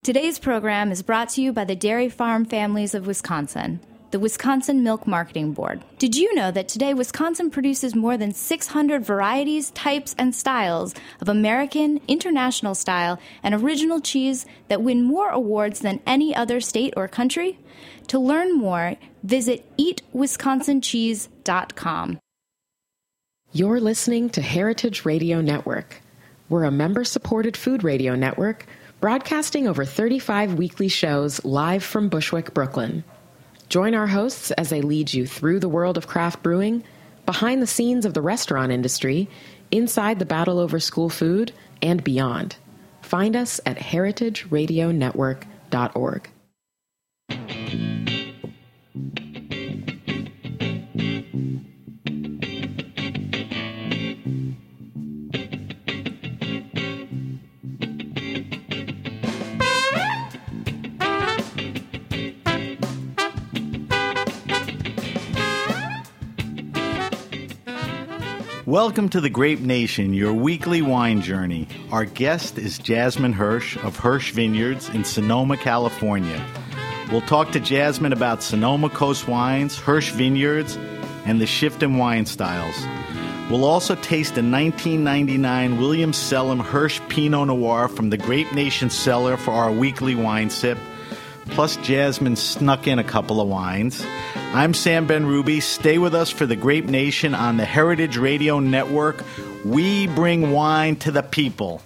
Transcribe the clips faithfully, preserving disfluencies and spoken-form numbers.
Today's program is brought to you by the Dairy Farm Families of Wisconsin, the Wisconsin Milk Marketing Board. Did you know that today Wisconsin produces more than six hundred varieties, types, and styles of American, international style, and original cheese that win more awards than any other state or country? To learn more, visit eat wisconsin cheese dot com. You're listening to Heritage Radio Network. We're a member-supported food radio network broadcasting over thirty-five weekly shows live from Bushwick, Brooklyn. Join our hosts as they lead you through the world of craft brewing, behind the scenes of the restaurant industry, inside the battle over school food, and beyond. Find us at heritage radio network dot org. Welcome to the Grape Nation, your weekly wine journey. Our guest is Jasmine Hirsch of Hirsch Vineyards in Sonoma, California. We'll talk to Jasmine about Sonoma Coast wines, Hirsch Vineyards, and the shift in wine styles. We'll also taste a nineteen ninety-nine Williams Selim Hirsch Pinot Noir from the Grape Nation cellar for our weekly wine sip. Plus, Jasmine snuck in a couple of wines. I'm Sam Ben-Ruby. Stay with us for the Grape Nation on the Heritage Radio Network. We bring wine to the people.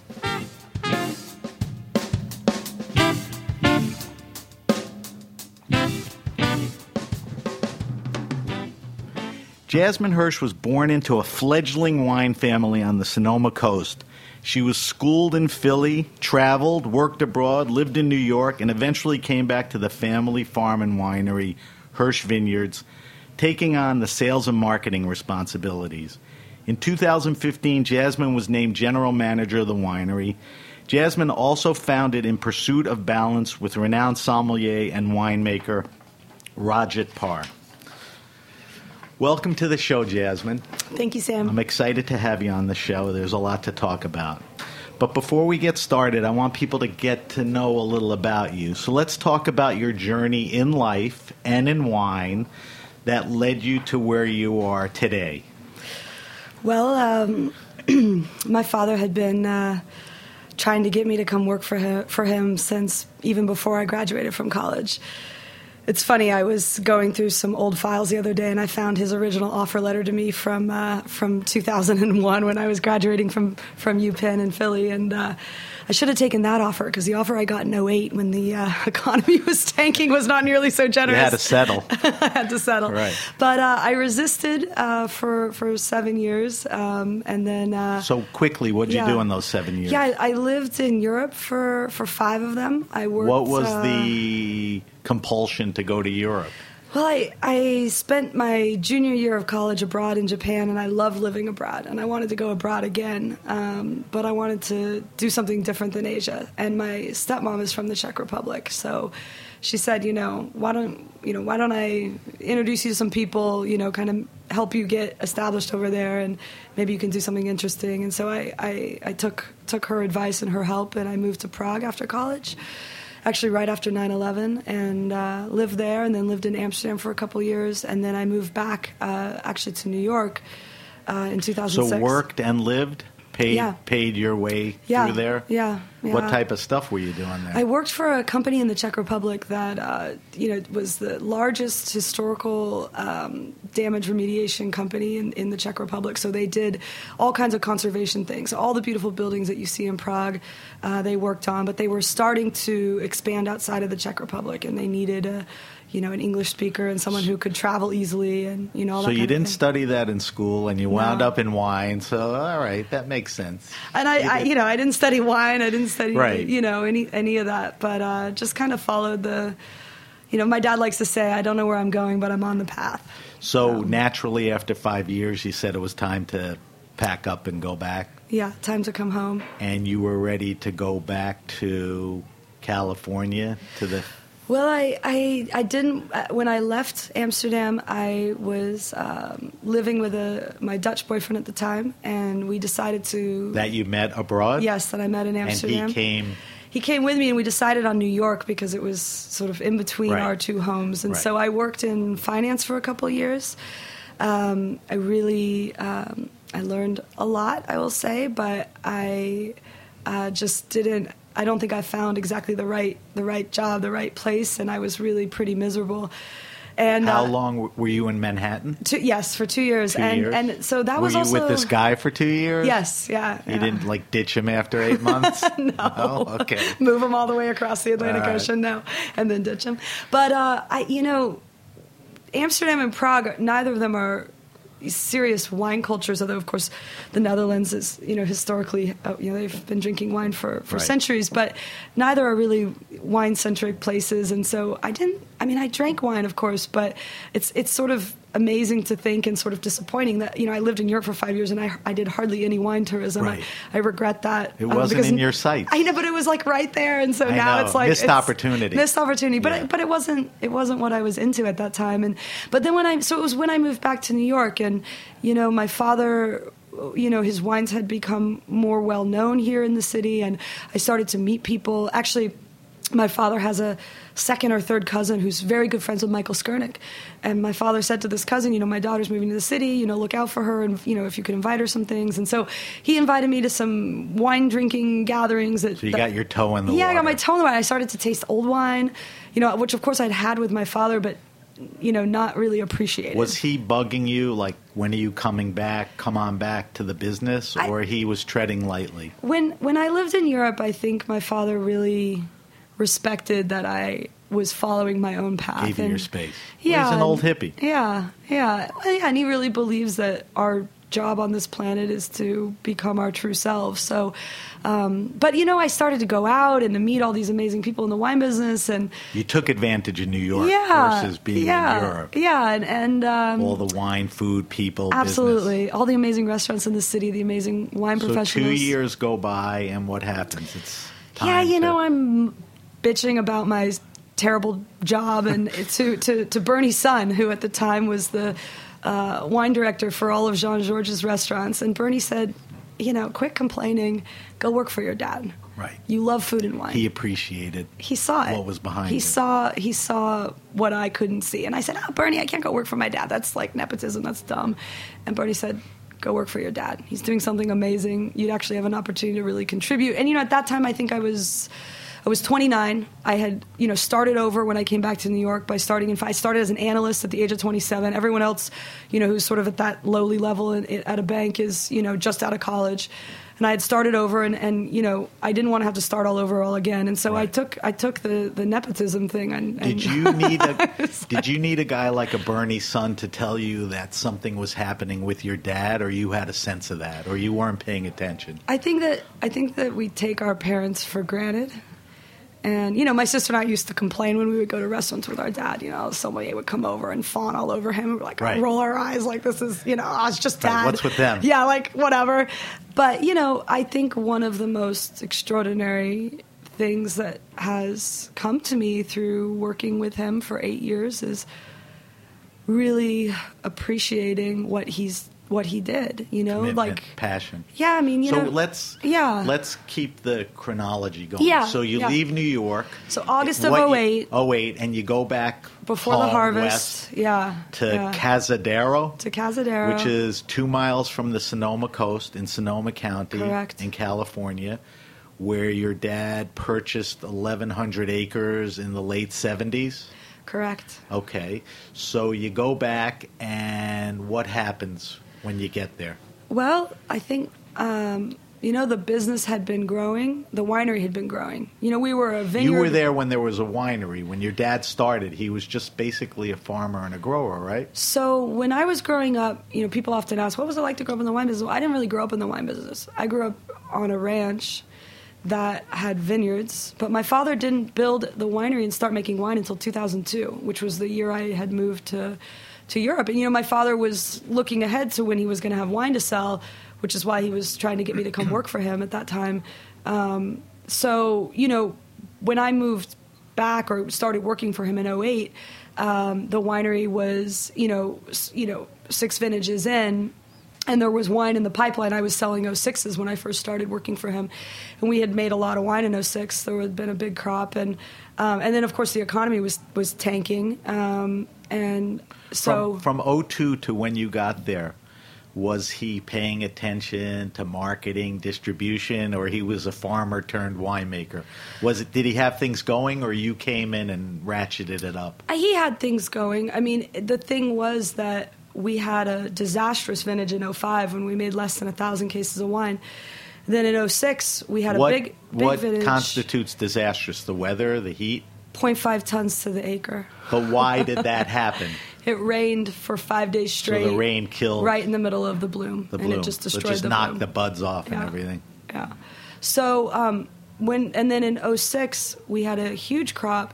Jasmine Hirsch was born into a fledgling wine family on the Sonoma Coast. She was schooled in Philly, traveled, worked abroad, lived in New York, and eventually came back to the family farm and winery, Hirsch Vineyards, taking on the sales and marketing responsibilities. In two thousand fifteen, Jasmine was named general manager of the winery. Jasmine also founded In Pursuit of Balance with renowned sommelier and winemaker Rajat Par. Welcome to the show, Jasmine. Thank you, Sam. I'm excited to have you on the show. There's a lot to talk about. But before we get started, I want people to get to know a little about you. So let's talk about your journey in life and in wine that led you to where you are today. Well, um, my father had been uh, trying to get me to come work for him, for him since even before I graduated from college. It's funny, I was going through some old files the other day, and I found his original offer letter to me from uh, from two thousand one when I was graduating from, from UPenn in Philly, and uh, I should have taken that offer, because the offer I got in oh eight when the uh, economy was tanking was not nearly so generous. You had to settle. I had to settle. Right. But uh, I resisted uh, for, for seven years, um, and then... Uh, so quickly, what did yeah. you do in those seven years? Yeah, I, I lived in Europe for, for five of them. I worked... What was uh, the compulsion to go to Europe? Well, I, I spent my junior year of college abroad in Japan, and I loved living abroad, and I wanted to go abroad again, um, but I wanted to do something different than Asia. And my stepmom is from the Czech Republic, so she said, you know, why don't you know why don't I introduce you to some people, you know, kind of help you get established over there, and maybe you can do something interesting. And so I, I, I took took her advice and her help, and I moved to Prague after college. Actually right after nine eleven, and uh, lived there, and then lived in Amsterdam for a couple years, and then I moved back uh, actually to New York uh, in two thousand six. So worked and lived? Paid, yeah. paid your way yeah. through there? Yeah. yeah. What type of stuff were you doing there? I worked for a company in the Czech Republic that uh, you know was the largest historical um, damage remediation company in, in the Czech Republic. So they did all kinds of conservation things. All the beautiful buildings that you see in Prague, uh, they worked on. But they were starting to expand outside of the Czech Republic, and they needed a you know, an English speaker and someone who could travel easily, and you know. All so that you kind didn't of thing. study that in school, and you wound no. up in wine. So all right, that makes sense. And I, you, I, you know, I didn't study wine. I didn't study, right. you know, any any of that. But uh, just kind of followed the, you know, my dad likes to say, I don't know where I'm going, but I'm on the path. So um, naturally, after five years, you said it was time to pack up and go back. Yeah, time to come home. And you were ready to go back to California to the. Well, I, I, I didn't, when I left Amsterdam, I was um, living with a, my Dutch boyfriend at the time, and we decided to... That you met abroad? Yes, that I met in Amsterdam. And he came... he came with me, and we decided on New York because it was sort of in between Right. our two homes. And Right. so I worked in finance for a couple of years. Um, I really, um, I learned a lot, I will say, but I uh, just didn't, I don't think I found exactly the right, the right job, the right place, and I was really pretty miserable. And How uh, long w- were you in Manhattan? Two, yes, for two years. Two and years? and so that were was you also with this guy for two years? Yes, yeah. You yeah. didn't like ditch him after eight months? No. Oh, okay. Move him all the way across the Atlantic All right. Ocean, no, and then ditch him. But uh, I, you know, Amsterdam and Prague, neither of them are serious wine cultures. Although, of course, the Netherlands is, you know, historically, uh, you know, they've been drinking wine for, for Right. centuries. But neither are really wine-centric places. And so I didn't. I mean, I drank wine, of course, but it's it's sort of amazing to think and sort of disappointing that, you know, I lived in Europe for five years and I I did hardly any wine tourism. Right. I, I regret that. It uh, wasn't because in your sights. I know, but it was like right there, and so I now know. it's like Missed it's- opportunity. Missed opportunity, but Yeah. it, but it wasn't it wasn't what I was into at that time. And but then when I so it was when I moved back to New York, and you know, my father, you know, his wines had become more well known here in the city, and I started to meet people. Actually, my father has a second or third cousin who's very good friends with Michael Skurnik. And my father said to this cousin, you know, my daughter's moving to the city, you know, look out for her, and, you know, if you could invite her some things. And so he invited me to some wine drinking gatherings. That, So you that- got your toe in the yeah, water. I got my toe in the water. I started to taste old wine, you know, which of course I'd had with my father, but, you know, not really appreciated. Was he bugging you, like, when are you coming back, come on back to the business, I- or he was treading lightly? When when I lived in Europe, I think my father really respected that I was following my own path. Gave you and- your space. Yeah, Well, he's an old and- hippie. Yeah, yeah, Well, yeah, and he really believes that our job on this planet is to become our true selves. So, um, but you know, I started to go out and to meet all these amazing people in the wine business, and You took advantage of New York yeah, versus being yeah, in Europe. yeah, and, and um, All the wine, food, people, absolutely, business. all the amazing restaurants in the city, the amazing wine So professionals. two years go by, and what happens? It's time Yeah, you to- know, I'm bitching about my terrible job, and to, to, to Bernie's son, who at the time was the uh, wine director for all of Jean Georges restaurants. And Bernie said, you know, quit complaining, go work for your dad. Right. You love food and wine. He appreciated He saw it. what was behind he it. saw he saw what I couldn't see, and I said, "Oh, Bernie, I can't go work for my dad. That's like nepotism. That's dumb." And Bernie said, "Go work for your dad. He's doing something amazing. You'd actually have an opportunity to really contribute." And you know, at that time, I think I was. I was twenty-nine. I had, you know, started over when I came back to New York by starting in. I started as an analyst at the age of twenty-seven. Everyone else, you know, who's sort of at that lowly level in, in, at a bank is, you know, just out of college. And I had started over, and, and you know, I didn't want to have to start all over all again. And so I Right. took I took the, the nepotism thing. And, and Did you need a Did you need a guy like a Bernie son to tell you that something was happening with your dad, or you had a sense of that, or you weren't paying attention? I think that I think that we take our parents for granted. And, you know, my sister and I used to complain when we would go to restaurants with our dad. You know, somebody would come over and fawn all over him. And we're like, Right. roll our eyes like this is, you know, oh, it's just Right, dad. what's with them? Yeah, like, whatever. But, you know, I think one of the most extraordinary things that has come to me through working with him for eight years is really appreciating what he's what he did, you know, Commitment, like passion. Yeah, I mean, you so know, let's yeah. let's keep the chronology going. Yeah, So you yeah. leave New York. So August of What you- oh eight. oh eight, and you go back Before the home harvest, west yeah, to yeah. Cazadero, to Cazadero, which is two miles from the Sonoma coast in Sonoma County, Correct. in California, where your dad purchased eleven hundred acres in the late seventies. correct. Okay, so you go back, and what happens when you get there? Well, I think um, you know the business had been growing, the winery had been growing. You know, we were a vineyard. You were there when there was a winery. When your dad started, he was just basically a farmer and a grower, right? So when I was growing up, you know, people often ask, "What was it like to grow up in the wine business?" Well, I didn't really grow up in the wine business. I grew up on a ranch that had vineyards, but my father didn't build the winery and start making wine until two thousand two, which was the year I had moved to to Europe. And you know, my father was looking ahead to when he was going to have wine to sell, which is why he was trying to get me to come work for him at that time. Um, so you know, when I moved back or started working for him in oh eight, um, the winery was you know s- you know six vintages in. And there was wine in the pipeline. I was selling oh sixes when I first started working for him. And we had made a lot of wine in oh six. There had been a big crop. And um, and then, of course, the economy was, was tanking. Um, and so... From, from oh two to when you got there, was he paying attention to marketing, distribution, or he was a farmer turned winemaker? Was it? Did he have things going, or you came in and ratcheted it up? He had things going. I mean, the thing was that we had a disastrous vintage in oh five when we made less than one thousand cases of wine. Then in oh six, we had what, a big, big what vintage. What constitutes disastrous? The weather, the heat? zero point five tons to the acre. But why did that happen? It rained for five days straight. So the rain killed... Right in the middle of the bloom. The bloom. And it just destroyed so it just the knocked bloom. the buds off yeah. and everything. Yeah. So, um, when and then in oh six, we had a huge crop,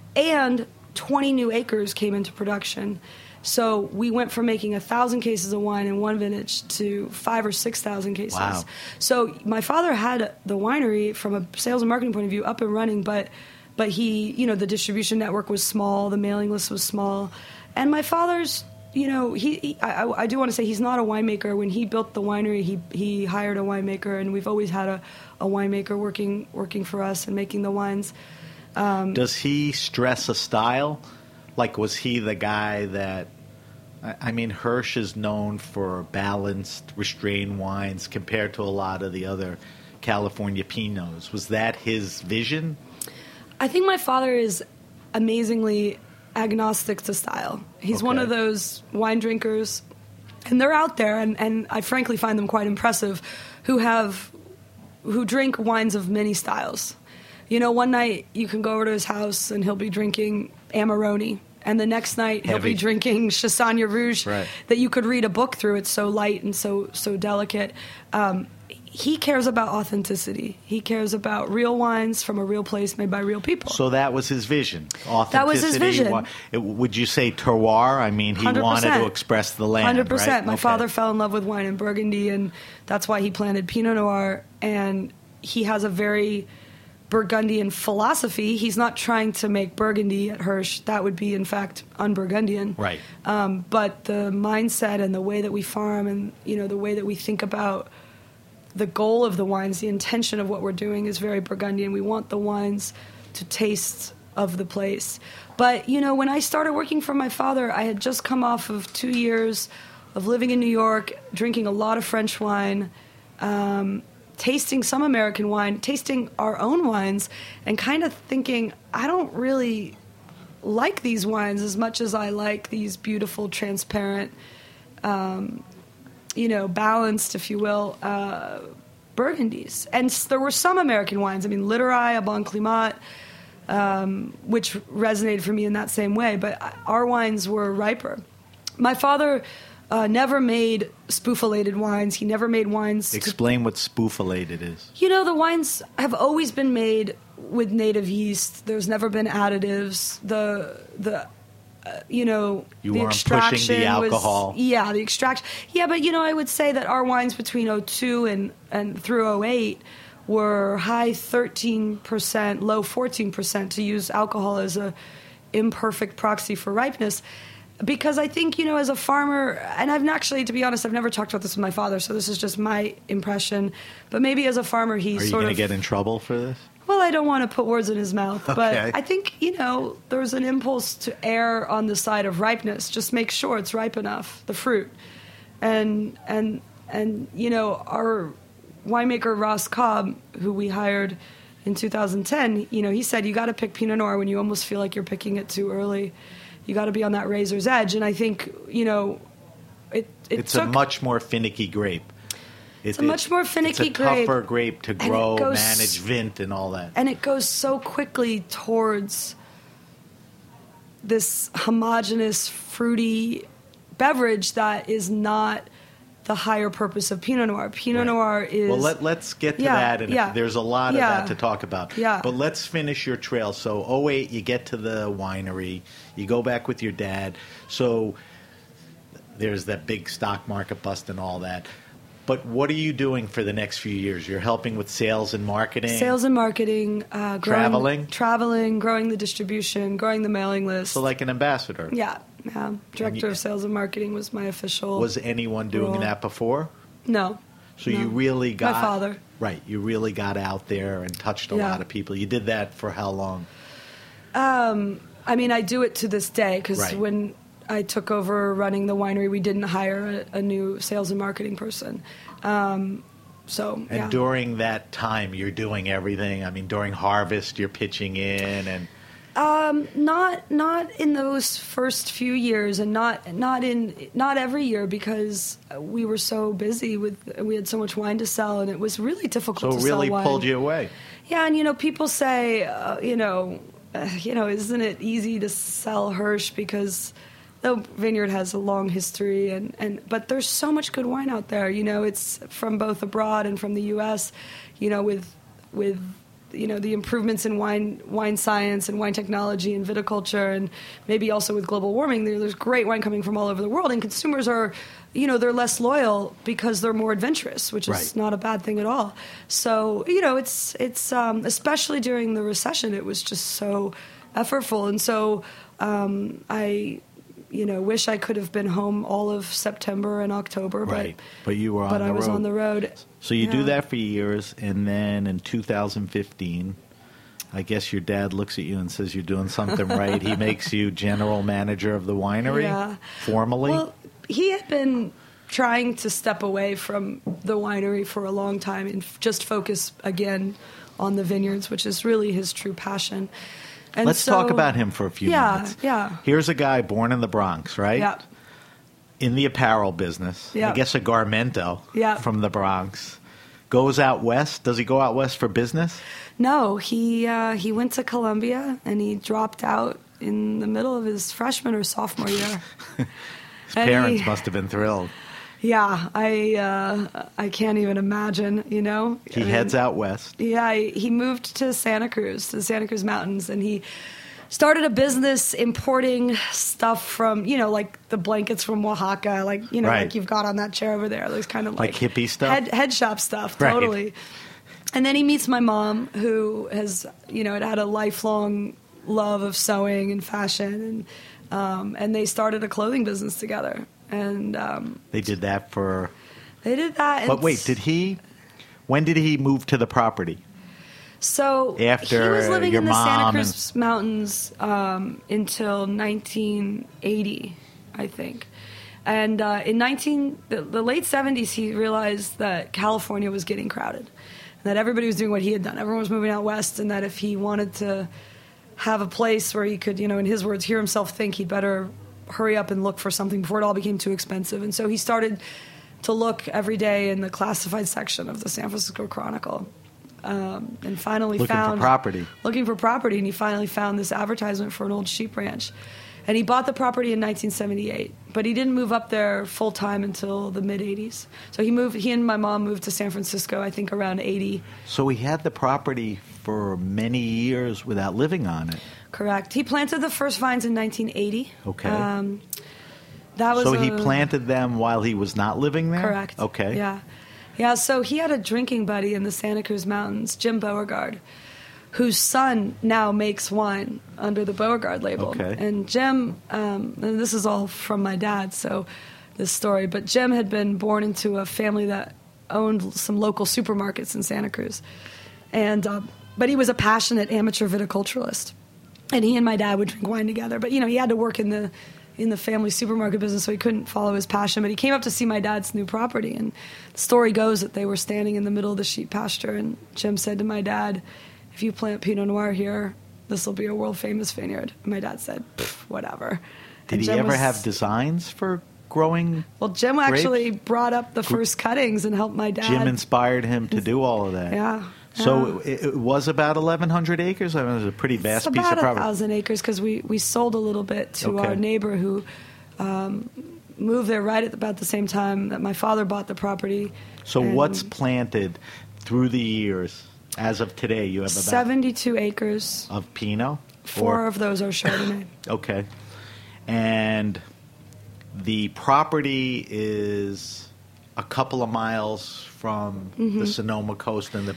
and twenty new acres came into production. So we went from making one thousand cases of wine in one vintage to five or six thousand cases. Wow. So my father had the winery from a sales and marketing point of view up and running, but but he, you know, the distribution network was small, the mailing list was small. And my father's, you know, he, he I, I do want to say he's not a winemaker. When he built the winery, he he hired a winemaker, and we've always had a, a winemaker working working for us and making the wines. Um, Does he stress a style? Like, was he the guy that... I mean, Hirsch is known for balanced, restrained wines compared to a lot of the other California Pinots. Was that his vision? I think my father is amazingly agnostic to style. He's Okay. one of those wine drinkers, and they're out there, and, and I frankly find them quite impressive, who have who drink wines of many styles. You know, one night you can go over to his house and he'll be drinking Amarone, and the next night he'll Heavy. be drinking Chassagne Rouge Right. that you could read a book through. It's so light and so so delicate. Um, he cares about authenticity. He cares about real wines from a real place made by real people. So that was his vision. Authenticity. That was his vision. Wa- it- Would you say terroir? I mean, he one hundred percent. wanted to express the land, one hundred percent. right? My Okay. father fell in love with wine in Burgundy, and that's why he planted Pinot Noir. And he has a very Burgundian philosophy. He's not trying to make Burgundy at Hirsch. That would be, in fact, un-Burgundian. Right. Um, but the mindset and the way that we farm, and you know, the way that we think about the goal of the wines, the intention of what we're doing is very Burgundian. We want the wines to taste of the place. But, you know, when I started working for my father, I had just come off of two years of living in New York, drinking a lot of French wine, um, tasting some American wine, tasting our own wines, and kind of thinking, I don't really like these wines as much as I like these beautiful, transparent, um, you know, balanced, if you will, uh, Burgundies. And s- there were some American wines. I mean, Littorai, Bon Climat, um, which resonated for me in that same way. But our wines were riper. My father uh, never made spoofilated wines. He never made wines. to- Explain what spoofilated is. you know, the wines have always been made with native yeast. There's never been additives. The the uh, you know You the weren't pushing the extraction alcohol. Was, yeah, the extraction. Yeah, but you know, I would say that our wines between oh two and and through oh eight were high thirteen percent, low fourteen percent, to use alcohol as a imperfect proxy for ripeness. Because I think, you know, as a farmer, and I've actually, to be honest, I've never talked about this with my father, so this is just my impression. But maybe as a farmer, he's Are you sort going to of... get in trouble for this? Well, I don't want to put words in his mouth, but Okay. I think, you know, there's an impulse to err on the side of ripeness. Just make sure it's ripe enough, the fruit. And, and, and you know, our winemaker, Ross Cobb, who we hired in two thousand ten, you know, he said, you got to pick Pinot Noir when you almost feel like you're picking it too early. You got to be on that razor's edge. And I think, you know, it, it It's took... a much more finicky grape. It's a much more finicky It's a grape. tougher grape to it grow, goes- manage, vint, and all that. And it goes so quickly towards this homogeneous, fruity beverage that is not the higher purpose of Pinot Noir. Pinot Right. Noir is... Well, let, let's get to Yeah, that, and yeah. there's a lot Yeah. of that to talk about. Yeah. But let's finish your trail. So, oh eight, you get to the winery. You go back with your dad. So there's that big stock market bust and all that. But what are you doing for the next few years? You're helping with sales and marketing? Sales and marketing. Uh, growing, Traveling? Traveling, growing the distribution, growing the mailing list. So like an ambassador? Yeah, Yeah, director you, of sales and marketing was my official. Was anyone doing role. that before? No. So no. you really got my father. Right. You really got out there and touched a Yeah. lot of people. You did that for how long? Um, I mean, I do it to this day because Right. when I took over running the winery, we didn't hire a, a new sales and marketing person. Um, so And yeah. during that time, you're doing everything. I mean, during harvest, you're pitching in, and Um, not not in those first few years, and not not in not every year because we were so busy with we had so much wine to sell, and it was really difficult. so to it really sell wine. pulled you away. Yeah, and you know, people say, uh, you know, uh, you know, isn't it easy to sell Hirsch because the vineyard has a long history, and, and but there's so much good wine out there. You know, it's from both abroad and from the U S. You know, with with you know the improvements in wine wine science and wine technology and viticulture, and maybe also with global warming, there, there's great wine coming from all over the world, and consumers are, you know, they're less loyal because they're more adventurous, which is Right. not a bad thing at all. So you know, it's it's um, especially during the recession, it was just so effortful, and so um, I. You know, wish I could have been home all of September and October, Right. but But you were on but the I was road. on the road. So you do Yeah. that for years, and then in two thousand fifteen, I guess your dad looks at you and says you're doing something right. He makes you general manager of the winery, Yeah. formally. Well, he had been trying to step away from the winery for a long time and f- just focus again on the vineyards, which is really his true passion. And Let's so- talk about him for a few yeah, minutes. Yeah, Here's a guy born in the Bronx, right? yeah. In the apparel business. Yeah. I guess a Garmento Yeah. from the Bronx. Goes out west. Does he go out west for business? No, he uh, he went to Columbia and he dropped out in the middle of his freshman or sophomore year. His And parents he- must have been thrilled. Yeah, I uh, I can't even imagine. You know, He I mean, heads out west. Yeah, he moved to Santa Cruz, to the Santa Cruz Mountains, and he started a business importing stuff from, you know, like the blankets from Oaxaca, like, you know, Right. like you've got on that chair over there. Those kind of Like like, hippie stuff? Head, head shop stuff, Right. totally. And then he meets my mom, who has, you know, had had a lifelong love of sewing and fashion, and um, and they started a clothing business together. And um, They did that for... they did that. But and wait, did he... When did he move to the property? So After he was living your in the Santa mom Cruz Mountains um, until nineteen eighty, I think. And uh, in nineteen the, the late seventies, he realized that California was getting crowded, and that everybody was doing what he had done. Everyone was moving out west, and that if he wanted to have a place where he could, you know, in his words, hear himself think, he'd better hurry up and look for something before it all became too expensive. And so he started to look every day in the classified section of the San Francisco Chronicle. Um, and finally Looking for found property. looking for property, and he finally found this advertisement for an old sheep ranch, and he bought the property in nineteen seventy-eight. But he didn't move up there full time until the mid eighties. So he moved. He and my mom moved to San Francisco, I think, around eighty. So he had the property for many years without living on it. Correct. He planted the first vines in nineteen eighty. Okay. Um, that was So he a- planted them while he was not living there? Correct. Okay. Yeah. Yeah, so he had a drinking buddy in the Santa Cruz Mountains, Jim Beauregard, whose son now makes wine under the Beauregard label. Okay. And Jim, um, and this is all from my dad, so this story, but Jim had been born into a family that owned some local supermarkets in Santa Cruz. And, uh, but he was a passionate amateur viticulturalist. And he and my dad would drink wine together. But, you know, he had to work in the in the family supermarket business, so he couldn't follow his passion. But he came up to see my dad's new property, and the story goes that they were standing in the middle of the sheep pasture, and Jim said to my dad, if you plant Pinot Noir here, this will be a world-famous vineyard. And my dad said, whatever. Did And he Jim ever was- have designs for growing? Well, Jim grapes? actually brought up the first cuttings and helped my dad. Jim inspired him to do all of that. Yeah. So yeah. it, it was about eleven hundred acres? I mean, it was a pretty vast It's piece of about a property. thousand acres because we, we sold a little bit to Okay. our neighbor who um, moved there right at about the same time that my father bought the property. So And what's planted through the years? As of today, you have about seventy-two acres. of Pinot? Four Or- of those are Chardonnay. Okay. And the property is a couple of miles from Mm-hmm. the Sonoma coast and the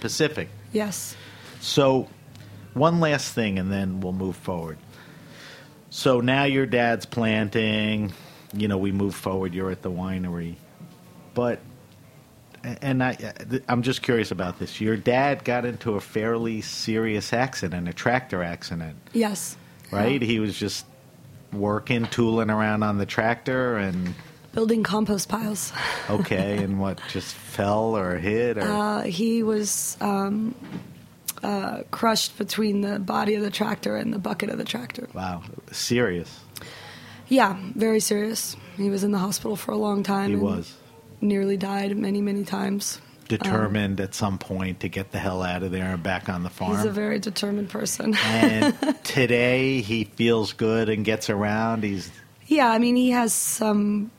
So now your dad's planting. You know, we move forward. You're at the winery. But, and I, I'm just curious about this. Your dad got into a fairly serious accident, a tractor accident. Yes. Right? Yeah. He was just working, tooling around on the tractor and... Building compost piles. Okay, and what, just fell or hit? Or? Uh, he was um, uh, crushed between the body of the tractor and the bucket of the tractor. Wow. Serious. Yeah, very serious. He was in the hospital for a long time. He and was. Nearly died many, many times. Determined um, at some point to get the hell out of there and back on the farm. He's a very determined person. And today he feels good and gets around. He's Yeah, I mean, he has some...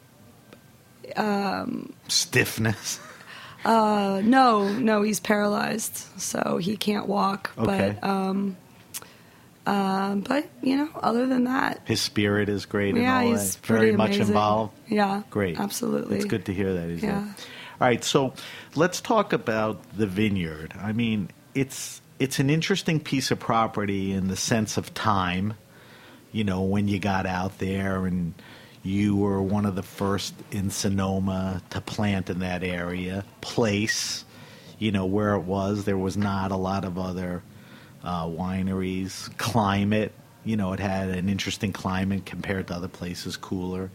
Um, stiffness? Uh, no, no, he's paralyzed, so he can't walk. Okay. But, um, uh, but, you know, other than that... His spirit is great and yeah, all he's that. pretty Very much amazing. involved? Yeah. Great. Absolutely. It's good to hear that. He's yeah. there. All right, so let's talk about the vineyard. I mean, it's it's an interesting piece of property in the sense of time, you know, when you got out there and you were one of the first in Sonoma to plant in that area. Place, you know, where it was, there was not a lot of other uh, wineries. Climate, you know, it had an interesting climate compared to other places, cooler.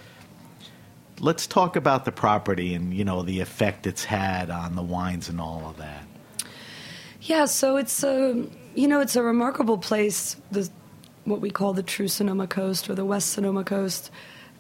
Let's talk about the property and, you know, the effect it's had on the wines and all of that. Yeah, so it's a, you know, it's a remarkable place, the, what we call the true Sonoma Coast or the West Sonoma Coast.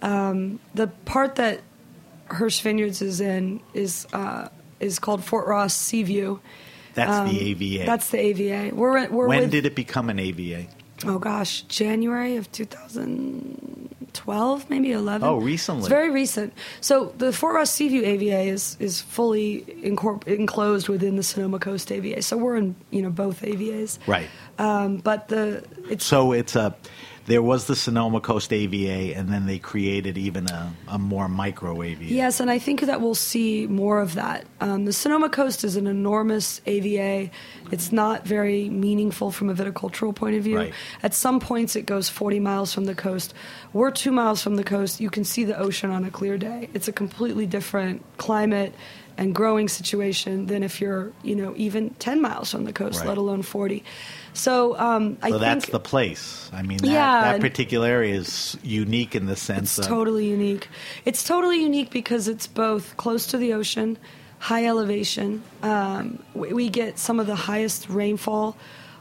Um, the part that Hirsch Vineyards is in is uh, is called Fort Ross Seaview. That's um, the A V A. That's the A V A. We're, we're when with, did it become an A V A? Oh, gosh, January of two thousand twelve, maybe eleven. Oh, recently. It's very recent. So the Fort Ross Seaview A V A is is fully incorpor- enclosed within the Sonoma Coast A V A. So we're in, you know, both A V As. Right. Um, but the it's so it's a there was the Sonoma Coast A V A, and then they created even a, a more micro A V A. Yes, and I think that we'll see more of that. Um, the Sonoma Coast is an enormous A V A. It's not very meaningful from a viticultural point of view. Right. At some points, it goes forty miles from the coast. We're two miles from the coast. You can see the ocean on a clear day. It's a completely different climate and growing situation than if you're, you know, even ten miles from the coast, right. let alone forty. So um, I so think that's the place. I mean, that, yeah, that particular area is unique in the sense it's of... totally unique. It's totally unique because it's both close to the ocean, high elevation. Um, we, we get some of the highest rainfall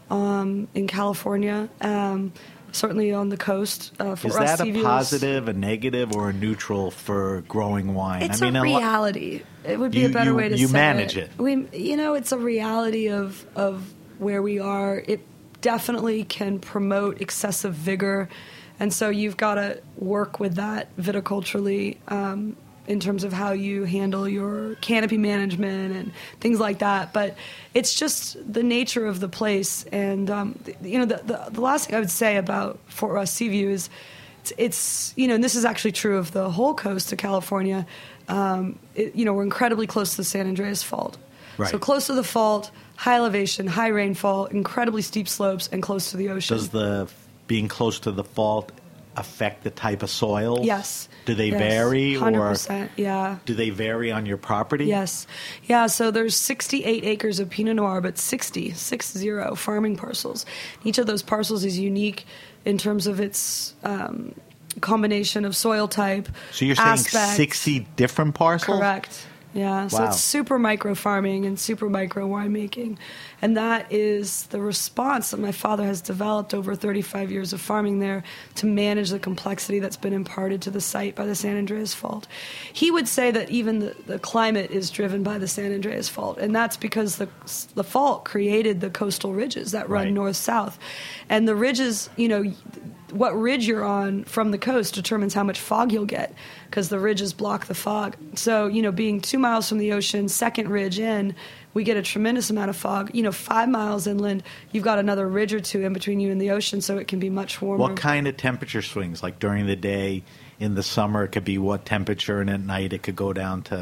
um, in California, um, certainly on the coast. Uh, for is us, that a Seaview positive, a negative, or a neutral for growing wine? It's I mean, a a reality. It would be you, a better you, way to you say manage it. it. We, you know, it's a reality of of where we are. It definitely can promote excessive vigor, and so you've got to work with that viticulturally um, in terms of how you handle your canopy management and things like that. But it's just the nature of the place, and um, you know, the, the the last thing I would say about Fort Ross Seaview is it's, it's you know, and this is actually true of the whole coast of California. Um, it, you know, we're incredibly close to the San Andreas Fault. Right. So close to the fault, high elevation, high rainfall, incredibly steep slopes, and close to the ocean. Does the being close to the fault affect the type of soil? Yes. Do they yes. vary? one hundred percent, or yeah. Do they vary on your property? Yes. Yeah, so there's sixty-eight acres of Pinot Noir, but sixty, six zero, farming parcels. Each of those parcels is unique in terms of its um, combination of soil type, So you're saying aspect. sixty different parcels? Correct. Yeah, so Wow. it's super micro farming and super micro winemaking. And that is the response that my father has developed over thirty-five years of farming there to manage the complexity that's been imparted to the site by the San Andreas Fault. He would say that even the, the climate is driven by the San Andreas Fault, and that's because the, the fault created the coastal ridges that run Right. north-south. And the ridges, you know, what ridge you're on from the coast determines how much fog you'll get, because the ridges block the fog. So, you know, being two miles from the ocean, second ridge in, we get a tremendous amount of fog. You know, five miles inland, you've got another ridge or two in between you and the ocean, so it can be much warmer. What kind of temperature swings? Like during the day, in the summer, it could be what temperature, and at night it could go down to...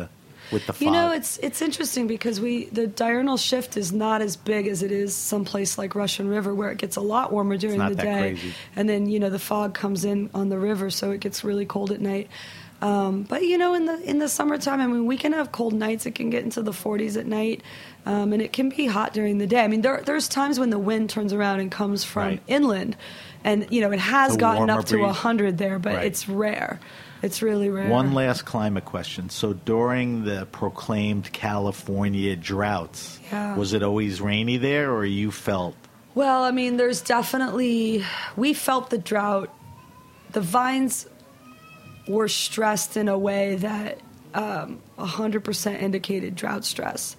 with the fog? You know, it's it's interesting because we the diurnal shift is not as big as it is someplace like Russian River, where it gets a lot warmer during not the that day, crazy. and then you know the fog comes in on the river, so it gets really cold at night. Um, but you know, in the in the summertime, I mean, we can have cold nights. It can get into the forties at night, um, and it can be hot during the day. I mean, there there's times when the wind turns around and comes from Right. inland, and you know it has The gotten warmer up to breeze. a hundred there, but Right. it's rare. It's really rare. One last climate question. So during the proclaimed California droughts, Yeah. was it always rainy there, or you felt? Well, I mean, there's definitely we felt the drought. The vines were stressed in a way that um, one hundred percent indicated drought stress.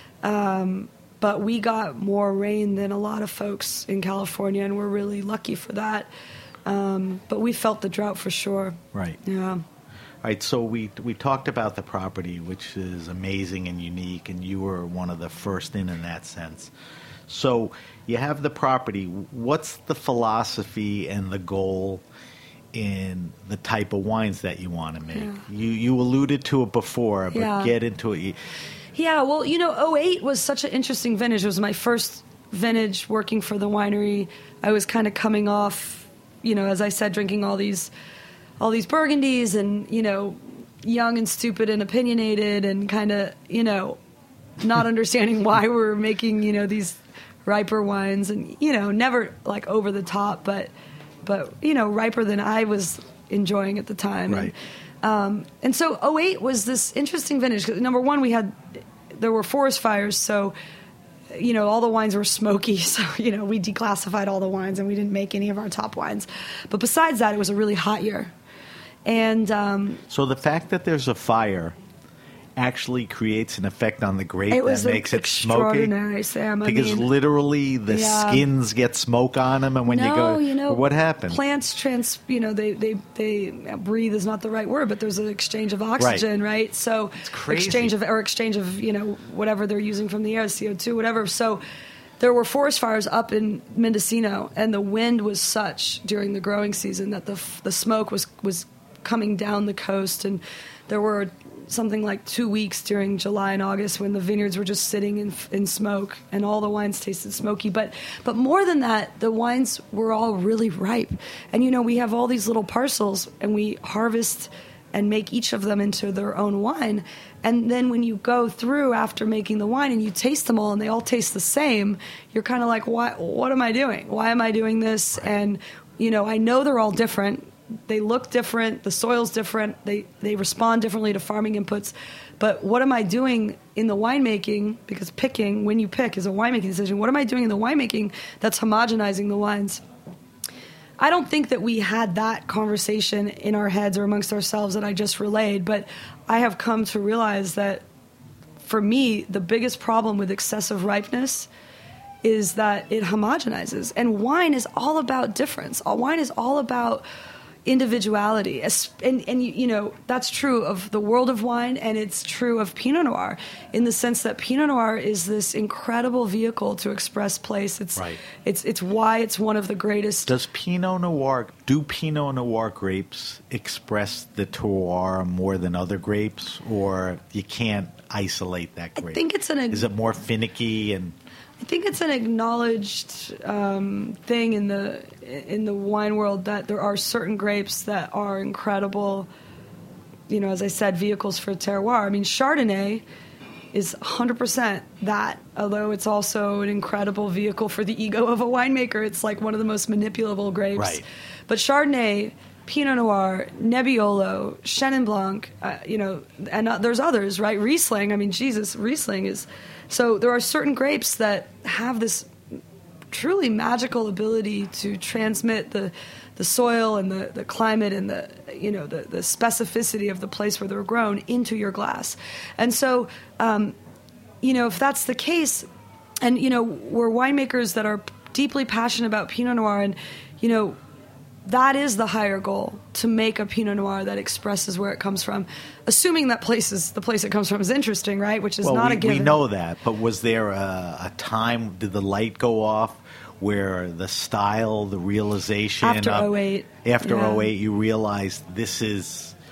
Um, but we got more rain than a lot of folks in California, and we're really lucky for that. Um, but we felt the drought for sure. Right. Yeah. All right, so we we talked about the property, which is amazing and unique, and you were one of the first in in that sense. So you have the property. What's the philosophy and the goal in the type of wines that you want to make? Yeah. You you alluded to it before, but Yeah. get into it. Yeah, well, you know, oh eight was such an interesting vintage. It was my first vintage working for the winery. I was kind of coming off, you know, as I said, drinking all these all these Burgundies and, you know, young and stupid and opinionated and kind of, you know, not understanding why we're making, you know, these riper wines and, you know, never like over the top, but, but you know, riper than I was enjoying at the time. Right. And, um, and so oh eight was this interesting vintage. 'Cause number one, we had, there were forest fires, so, you know, all the wines were smoky. So, you know, we declassified all the wines and we didn't make any of our top wines. But besides that, it was a really hot year. And um, So the fact that there's a fire actually creates an effect on the grape it was that makes it smoky. extraordinary, Sam. I Because mean, literally the yeah. skins get smoke on them, and when no, you go, you know, what happened? Plants trans, you know, they, they, they breathe is not the right word, but there's an exchange of oxygen, right? right? So crazy. exchange of or exchange of you know whatever they're using from the air, C O two, whatever. So there were forest fires up in Mendocino, and the wind was such during the growing season that the the smoke was was coming down the coast, and there were something like two weeks during July and August when the vineyards were just sitting in in smoke, and all the wines tasted smoky. But but more than that, the wines were all really ripe. And you know, we have all these little parcels, and we harvest and make each of them into their own wine. And then when you go through after making the wine and you taste them all and they all taste the same, you're kind of like, why? What am I doing? Why am I doing this? And you know, I know they're all different. They look different. The soil's different. They they respond differently to farming inputs. But what am I doing in the winemaking? Because picking, when you pick, is a winemaking decision. What am I doing in the winemaking that's homogenizing the wines? I don't think that we had that conversation in our heads or amongst ourselves that I just relayed. But I have come to realize that for me, the biggest problem with excessive ripeness is that it homogenizes. And wine is all about difference. Wine is all about individuality, and and you know that's true of the world of wine, and it's true of Pinot Noir in the sense that Pinot Noir is this incredible vehicle to express place. It's right. It's it's why it's one of the greatest. Does Pinot Noir do Pinot Noir grapes express the terroir more than other grapes, or you can't isolate that grape? I think it's an. Is it more finicky and? I think it's an acknowledged um, thing in the in the wine world that there are certain grapes that are incredible, you know, as I said, vehicles for terroir. I mean, Chardonnay is one hundred percent that, although it's also an incredible vehicle for the ego of a winemaker. It's like one of the most manipulable grapes. Right. But Chardonnay, Pinot Noir, Nebbiolo, Chenin Blanc, uh, you know, and uh, there's others, right? Riesling, I mean, Jesus, Riesling is... So there are certain grapes that have this truly magical ability to transmit the the soil and the, the climate and the you know the, the specificity of the place where they're grown into your glass. And so, um, you know, if that's the case, and you know, we're winemakers that are deeply passionate about Pinot Noir, and you know, that is the higher goal, to make a Pinot Noir that expresses where it comes from, assuming that place is, the place it comes from is interesting, right? Which is well, not we, a given. we know that, but was there a, a time, did the light go off where the style, the realization After of, oh eight. After yeah. oh eight, you realized this is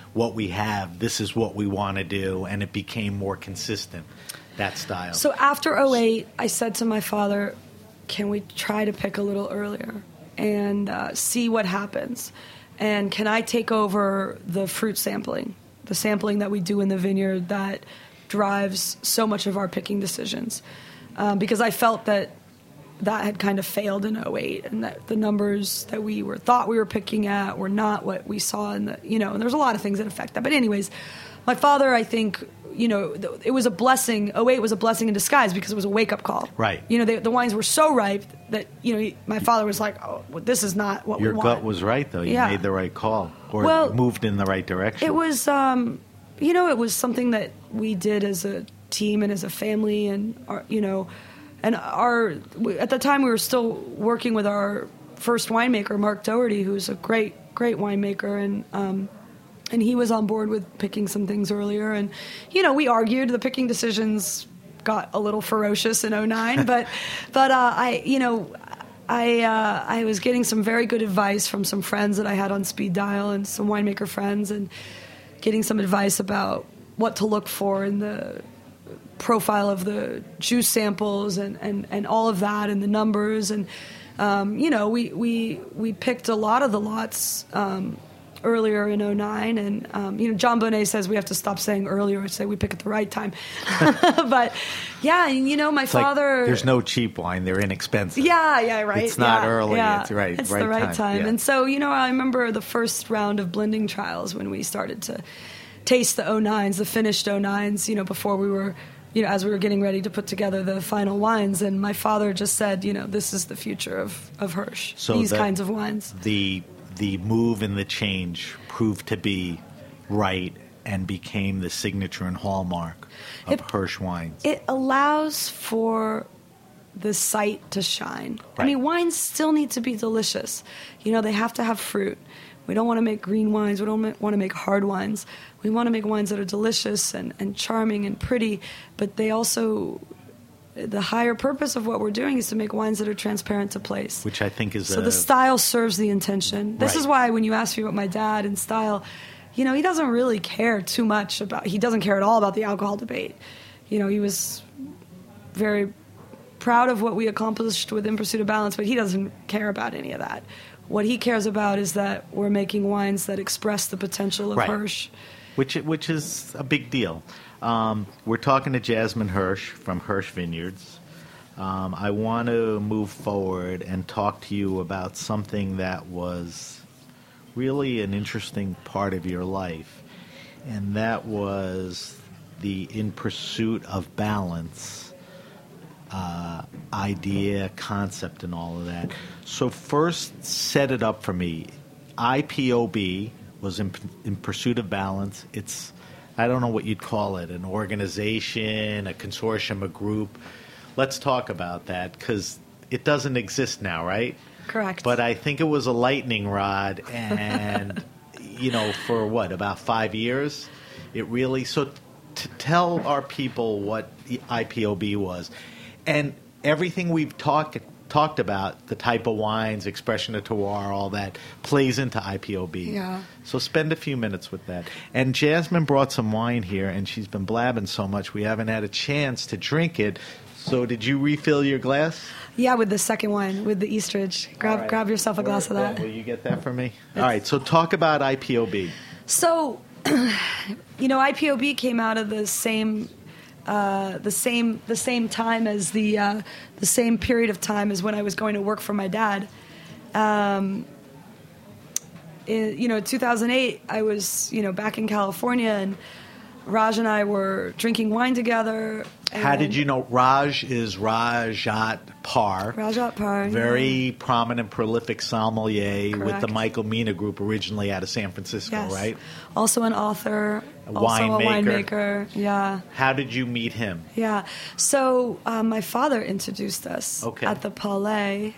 what we have, this is what we want to do, and it became more consistent, that style. So after oh eight, I said to my father, can we try to pick a little earlier and uh, see what happens? And can I take over the fruit sampling, the sampling that we do in the vineyard that drives so much of our picking decisions? Um, because I felt that that had kind of failed in oh eight, and that the numbers that we were thought we were picking at were not what we saw in the, you know, and there's a lot of things that affect that. But anyways, my father, I think, you know, it was a blessing. oh eight was a blessing in disguise because it was a wake-up call. Right. You know, they, the wines were so ripe that, you know, my father was like, oh, well, this is not what Your we want. gut was right, though. You Yeah. made the right call, or Well, moved in the right direction. It was, um, you know, it was something that we did as a team and as a family, and, our, you know, and our, we, at the time we were still working with our first winemaker, Mark Doherty, who's a great, great winemaker, and um, and he was on board with picking some things earlier. And, you know, we argued. The picking decisions got a little ferocious in oh nine, but, but uh, I, you know, I uh, I was getting some very good advice from some friends that I had on speed dial and some winemaker friends, and getting some advice about what to look for in the profile of the juice samples and, and, and all of that, and the numbers. And, um, you know, we, we, we picked a lot of the lots um, earlier in oh nine. And, um, you know, John Bonet says we have to stop saying earlier and say we pick at the right time. But, yeah, and, you know, my it's father... Like, there's no cheap wine. They're inexpensive. Yeah, yeah, right. It's not yeah, early. Yeah. It's right. It's right the right time. time. Yeah. And so, you know, I remember the first round of blending trials when we started to taste the oh nines, the finished oh nines, you know, before we were... you know, as we were getting ready to put together the final wines, and my father just said, you know, this is the future of, of Hirsch, so these the, kinds of wines. The the move and the change proved to be right and became the signature and hallmark of it, Hirsch wines. It allows for the site to shine. Right. I mean, wines still need to be delicious. You know, they have to have fruit. We don't want to make green wines. We don't want to make hard wines. We want to make wines that are delicious and, and charming and pretty, but they also, the higher purpose of what we're doing is to make wines that are transparent to place. Which I think is So a, the style serves the intention. This Right. is why when you ask me about my dad and style, you know, he doesn't really care too much about, he doesn't care at all about the alcohol debate. You know, he was very proud of what we accomplished with In Pursuit of Balance, but he doesn't care about any of that. What he cares about is that we're making wines that express the potential of Right. Hirsch. which which is a big deal. Um, we're talking to Jasmine Hirsch from Hirsch Vineyards. Um, I want to move forward and talk to you about something that was really an interesting part of your life, and that was the In Pursuit of Balance uh, idea, concept, and all of that. So first, set it up for me. I P O B was in, in Pursuit of Balance. It's, I don't know what you'd call it, an organization, a consortium, a group. Let's talk about that, because it doesn't exist now, right? Correct. But I think it was a lightning rod, and, you know, for what, about five years? It really, so to tell our people what the I P O B was, and everything we've talked talked about, the type of wines, expression of terroir, all that, plays into I P O B. Yeah. So spend a few minutes with that. And Jasmine brought some wine here, and she's been blabbing so much we haven't had a chance to drink it. So did you refill your glass? Yeah, with the second wine, with the Eastridge. Grab Right. grab yourself a glass of Will- that. Will you get that for me? All right, so talk about I P O B. So, you know, I P O B came out of the same, uh, the same, the same time as the uh, the same period of time as when I was going to work for my dad. Um, in, you know, two thousand eight, I was, you know, back in California, and Raj and I were drinking wine together. How did and- you know? Raj is Rajat Par. Rajat Par, Very yeah. prominent, prolific sommelier with the Correct. Michael Mina Group, originally out of San Francisco, Yes. right? Also an author, A also a winemaker. winemaker. Yeah. How did you meet him? Yeah. So um, my father introduced us Okay. at the Palais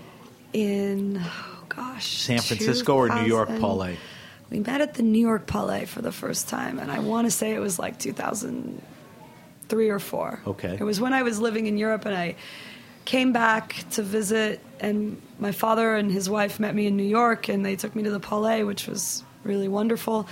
in, oh gosh. San Francisco or New York two thousand Palais? We met at the New York Palais for the first time, and I want to say it was like two thousand three or four. Okay. It was when I was living in Europe, and I came back to visit, and my father and his wife met me in New York, and they took me to the Palais, which was really wonderful.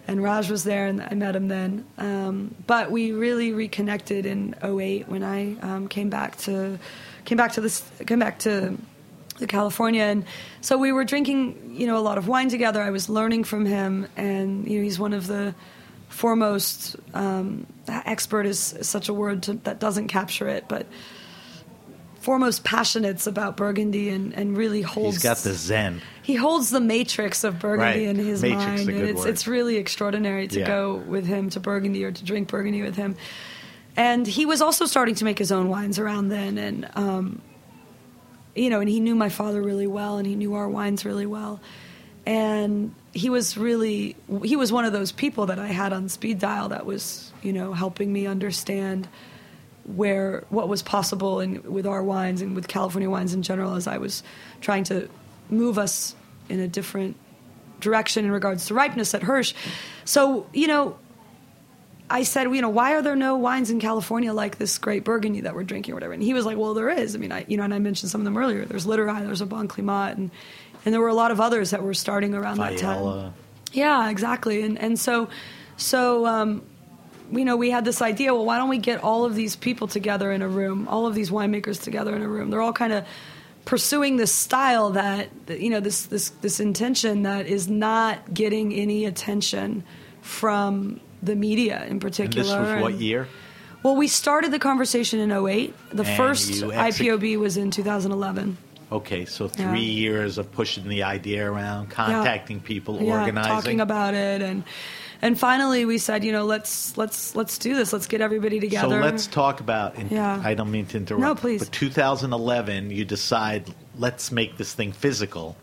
and Raj was there, and I met him then. Um, but we really reconnected in oh eight when I um, came back to came back to this came back to California, and so we were drinking, you know, a lot of wine together. I was learning from him, and you know, he's one of the foremost um, expert is such a word to, that doesn't capture it, but foremost passionates about Burgundy, and, and really holds. He's got the zen. He holds the matrix of Burgundy right. in his matrix mind, is a good and it's word. it's really extraordinary to yeah. go with him to Burgundy or to drink Burgundy with him. And he was also starting to make his own wines around then, and um, you know, and he knew my father really well, and he knew our wines really well, and he was really he was one of those people that I had on speed dial that was, you know, helping me understand where what was possible in, with our wines and with California wines in general, as I was trying to move us in a different direction in regards to ripeness at Hirsch. So, you know, I said, you know, why are there no wines in California like this great Burgundy that we're drinking or whatever? And he was like, well, there is. I mean, I, you know, and I mentioned some of them earlier. There's Littoral, there's a Bon Climat, and, and there were a lot of others that were starting around Fiala. that time. Yeah, exactly. And and so, so um, you know, we had this idea, well, why don't we get all of these people together in a room, all of these winemakers together in a room? They're all kind of pursuing this style that, you know, this this this intention that is not getting any attention from the media in particular. And this was what and, year? Well, we started the conversation in oh eight. The And first you I exec- P O B was in two thousand eleven. Okay, so three Yeah. years of pushing the idea around, contacting Yeah. people, Yeah, organizing. talking about it, and and finally we said, you know, let's let's let's do this. Let's get everybody So together. let's talk about, and Yeah. I don't mean to interrupt. No, please. But two thousand eleven, you decide, let's make this thing physical.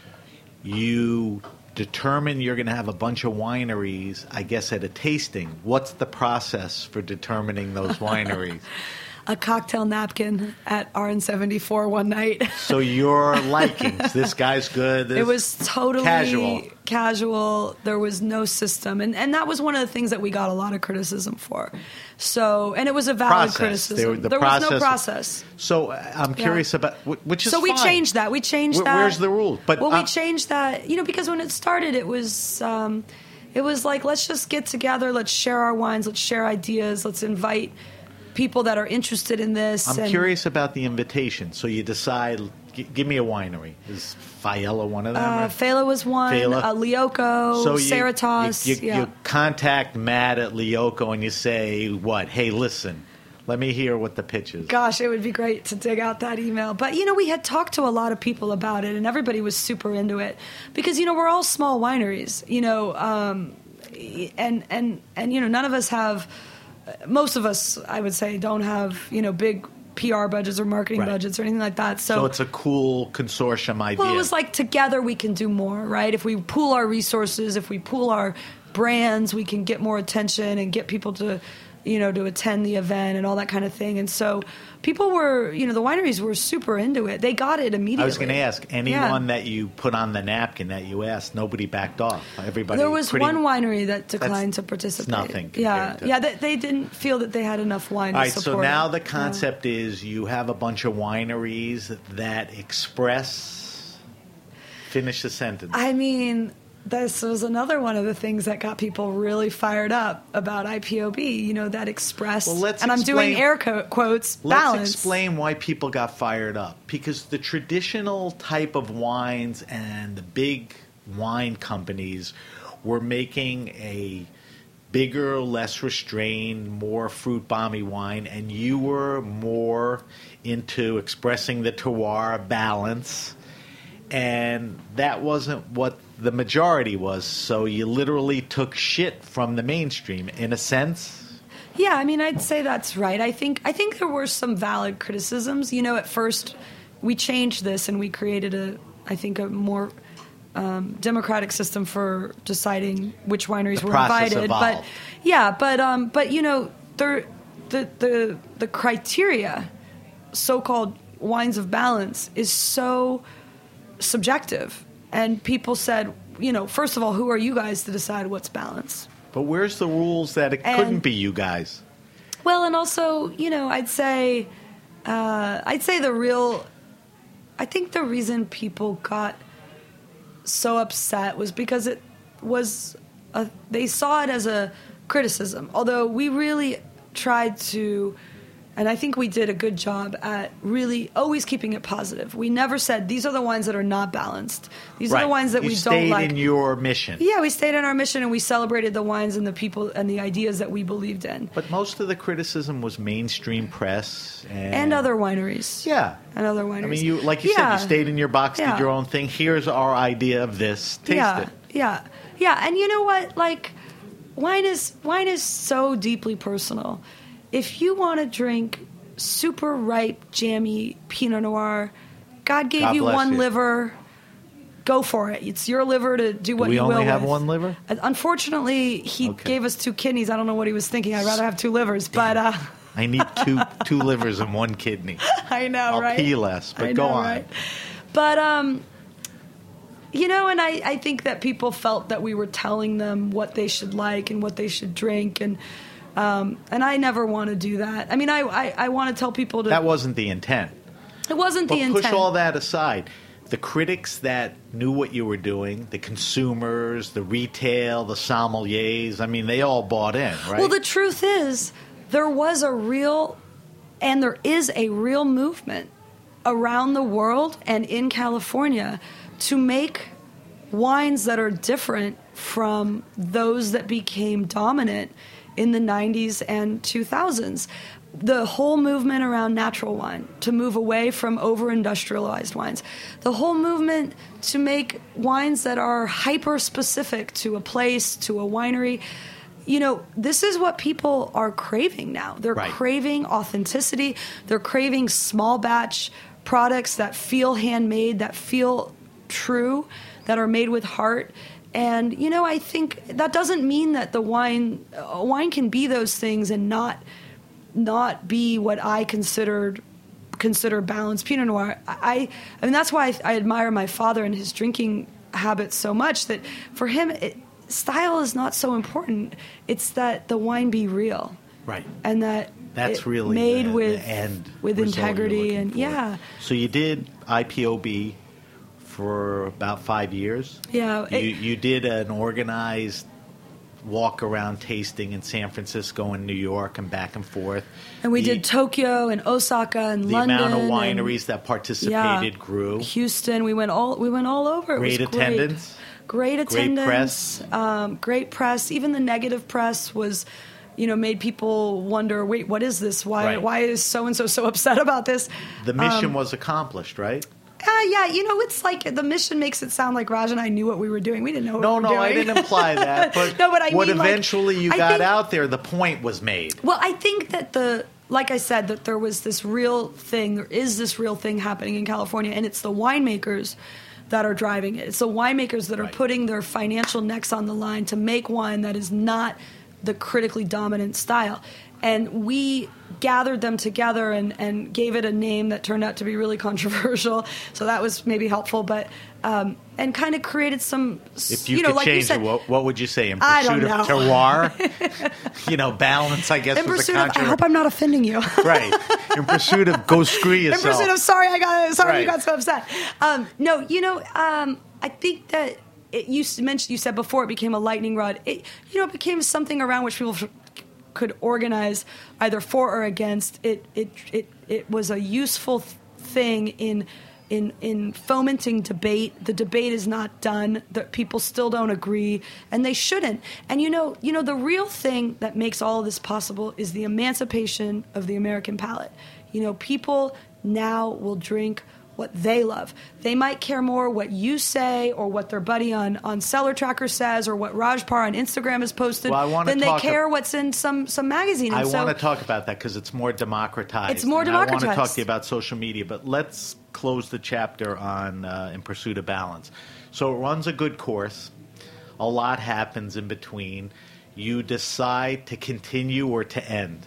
You determine you're going to have a bunch of wineries, I guess, at a tasting. What's the process for determining those wineries? A cocktail napkin at R N seventy-four one night. So your likings, this guy's good. This It was totally casual. casual. There was no system, and and that was one of the things that we got a lot of criticism for. So, and it was a valid Process. criticism. There- the there was no process- process. So uh, I'm curious Yeah. about wh- which is So we fine. changed that. We changed Wh- that. Where's the rule? But well, uh, we changed that. You know, because when it started, it was um, it was like, let's just get together, let's share our wines, let's share ideas, let's invite people that are interested in this. I'm and curious about the invitation. So you decide, g- give me a winery. Is Fiala one of them? Uh, or- Fela was one. Fela. Uh, Lioco, so you, Seritas. You, you, yeah. you contact Matt at Lioco and you say, what? Hey, listen, let me hear what the pitch is. Gosh, it would be great to dig out that email. But, you know, we had talked to a lot of people about it, and everybody was super into it. Because, you know, we're all small wineries, you know, um, and, and, and, you know, none of us have, most of us, I would say, don't have, you know, big P R budgets or marketing Right. budgets or anything like that. So, So it's a cool consortium idea. well, it was like together we can do more, right? If we pool our resources, if we pool our brands, we can get more attention and get people to, you know, to attend the event and all that kind of thing. And so people were, you know, the wineries were super into it. They got it immediately. I was going to ask, anyone Yeah. that you put on the napkin that you asked, nobody backed off. Everybody. There was pretty, one winery that declined to That's participate. nothing Yeah, compared to- yeah. They, they didn't feel that they had enough wine All to right, so support now it. the Yeah. concept is you have a bunch of wineries that express. Finish the sentence. I mean, this was another one of the things that got people really fired up about I P O B. You know, that express. Well, let's and I'm doing explain- air co- quotes. Let's balance. explain why people got fired up. Because the traditional type of wines and the big wine companies were making a bigger, less restrained, more fruit bomby wine, and you were more into expressing the terroir balance. And that wasn't what the majority was. So you literally took shit from the mainstream, in a sense. Yeah, I mean, I'd say that's right. I think I think there were some valid criticisms. You know, at first we changed this and we created a, I think, a more um, democratic system for deciding which wineries The were process invited. evolved. But yeah, but um, but you know, there, the the the criteria, so-called wines of balance, is so subjective. And people said, you know, first of all, who are you guys to decide what's balance? But where's the rules that it And- couldn't be you guys? Well, and also, you know, I'd say, uh, I'd say the real, I think the reason people got so upset was because it was a they saw it as a criticism. Although we really tried to, and I think we did a good job at really always keeping it positive. We never said, these are the wines that are not balanced. These right. are the wines that you we stayed don't like. in your mission. Yeah, we stayed in our mission, and we celebrated the wines and the people and the ideas that we believed in. But most of the criticism was mainstream press. And, And other wineries. Yeah. And other wineries. I mean, you like you yeah. said, you stayed in your box, yeah. did your own thing. Here's our idea of this. Taste yeah. it. Yeah. Yeah. And you know what? Like, wine is wine is so deeply personal. If you want to drink super ripe, jammy Pinot Noir, God gave God you bless one you. liver. Go for it. It's your liver to do what Do we you only will have with. one liver? Uh, Unfortunately, he Okay. gave us two kidneys. I don't know what he was thinking. I'd rather have two livers, but uh, I need two two livers and one kidney. I know, I'll right? pee less, but I go know, on. Right? But um, you know, and I, I think that people felt that we were telling them what they should like and what they should drink, and um, and I never want to do that. I mean, I I, I want to tell people to. That wasn't the intent. It wasn't But the push intent. all that aside. The critics that knew what you were doing, the consumers, the retail, the sommeliers, I mean, they all bought in, right? Well, the truth is, there was a real, and there is a real movement around the world and in California to make wines that are different from those that became dominant in the nineties and two thousands. The whole movement around natural wine, to move away from over-industrialized wines. The whole movement to make wines that are hyper-specific to a place, to a winery. You know, this is what people are craving now. They're Right. craving authenticity. They're craving small batch products that feel handmade, that feel true, that are made with heart. And, you know, I think that doesn't mean that the wine, uh, wine can be those things and not... not be what I considered consider balanced Pinot Noir. I, I mean, that's why I, I admire my father and his drinking habits so much. That for him, it, style is not so important. It's that the wine be real, right? And that that's it really made the, with the end with result integrity you're looking and for. yeah. So you did I P O B for about five years. Yeah, you, it- you did an organized walk around tasting in San Francisco and New York and back and forth. And we The- did Tokyo and Osaka and the London. amount of and- wineries that participated grew. Houston, we went all we went all over. It Great was great. attendance. Great Great attendance. press. Um, great press. Even the negative press was, you know, made people wonder. Wait, what is this? Why? Right. Why is so and so so upset about this? The mission Um, was accomplished, right? Uh, yeah, you know, it's like the mission makes it sound like Raj and I knew what we were doing. We didn't know what No, we were no, doing. I didn't imply that. But, No, but I what mean, like, eventually you I got think- out there, the point was made. Well, I think that the, like I said, that there was this real thing, there is this real thing happening in California, and it's the winemakers that are driving it. It's the winemakers that are Right. putting their financial necks on the line to make wine that is not the critically dominant style. And we gathered them together and, and gave it a name that turned out to be really controversial. So that was maybe helpful, but um, and kind of created some. If you, you know, could like change you said, it, what, what would you say? In I pursuit don't of know. terroir? you know, balance, I guess, in was pursuit the of, I controversy. hope I'm not offending you. Right. In pursuit of go screw In yourself. pursuit of sorry, I got sorry Right. you got so upset. Um, no, you know, um, I think that it, you s- mentioned you said before it became a lightning rod. It, you know, it became something around which people f- could organize either for or against. It it it it was a useful th- thing in. In, in fomenting debate. The debate is not done. The people still don't agree, and they shouldn't. And you know, you know, the real thing that makes all of this possible is the emancipation of the American palate. You know, people now will drink what they love. They might care more what you say or what their buddy on, on Cellar Tracker says or what Rajpar on Instagram has posted Well, I wanna than they talk care ab- what's in some, some magazine. And I so, want to talk about that because it's more democratized. It's more and I want to democratized. talk to you about social media, but let's close the chapter on uh, In Pursuit of Balance. So it runs a good course. A lot happens in between. You decide to continue or to end.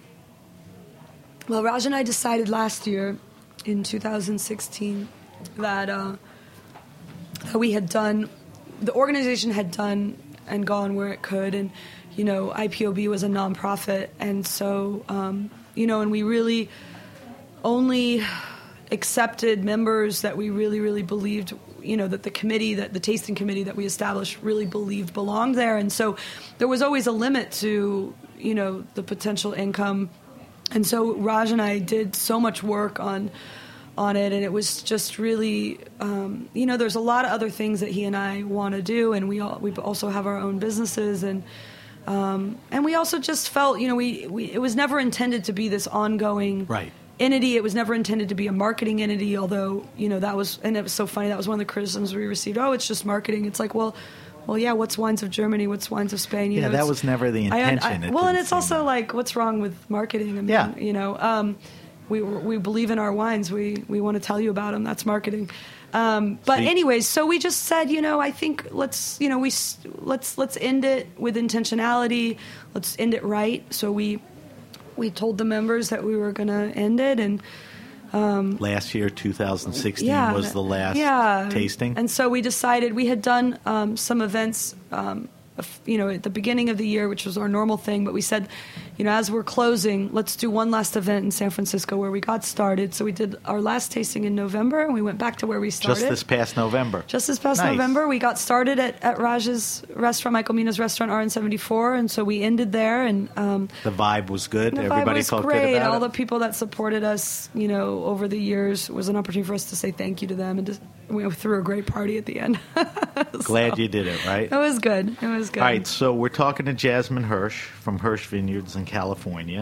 Well, Raj and I decided last year in two thousand sixteen that, uh, that we had done, the organization had done and gone where it could, and, you know, I P O B was a nonprofit, and so, um, you know, and we really only accepted members that we really, really believed, you know, that the committee, that the tasting committee that we established really believed belonged there. And so there was always a limit to, you know, the potential income. And so Raj and I did so much work on on it, and it was just really, um, you know, there's a lot of other things that he and I want to do, and we all, we also have our own businesses, and um, and we also just felt, you know, we, we it was never intended to be this ongoing right. entity. It was never intended to be a marketing entity, although, you know, that was, and it was so funny, that was one of the criticisms we received. Oh, it's just marketing. It's like, well, well, yeah, what's Wines of Germany? What's Wines of Spain? You yeah, know, that was never the intention. I, I, it well, and it's seem. also like, what's wrong with marketing? I mean, yeah. you know, um, we we believe in our wines. We we want to tell you about them. That's marketing. Um, but See? anyways, so we just said, you know, I think let's, you know, we let's let's end it with intentionality. Let's end it right. So we we told the members that we were going to end it, and um, last year, two thousand sixteen, yeah, was the last yeah. tasting. And so we decided, we had done um, some events, um, you know, at the beginning of the year, which was our normal thing, but we said, you know, as we're closing, let's do one last event in San Francisco where we got started. So we did our last tasting in November, and we went back to where we started. Just this past November. Just this past nice. November. We got started at, at Raj's restaurant, Michael Mina's restaurant, R N seventy-four, and so we ended there. And um, the vibe was good. the Everybody vibe was felt great. good about All it. the people that supported us, you know, over the years, was an opportunity for us to say thank you to them, and just, we threw a great party at the end. so, Glad you did it, right? It was good. It was good. All right, so we're talking to Jasmine Hirsch from Hirsch Vineyards in California.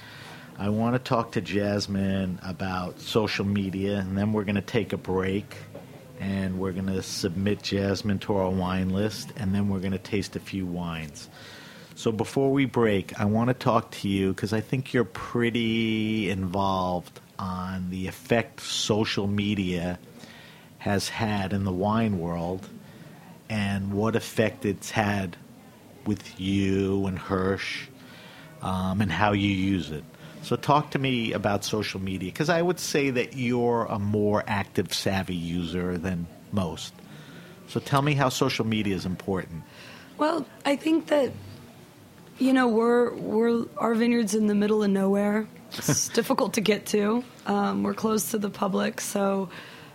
I want to talk to Jasmine about social media, and then we're going to take a break, and we're going to submit Jasmine to our wine list, and then we're going to taste a few wines. So before we break, I want to talk to you because I think you're pretty involved on the effect social media has had in the wine world and what effect it's had with you and Hirsch um, and how you use it. So talk to me about social media, because I would say that you're a more active, savvy user than most. So tell me how social media is important. Well, I think that, you know, we're we're our vineyard's in the middle of nowhere. It's difficult to get to. Um, we're closed to the public, so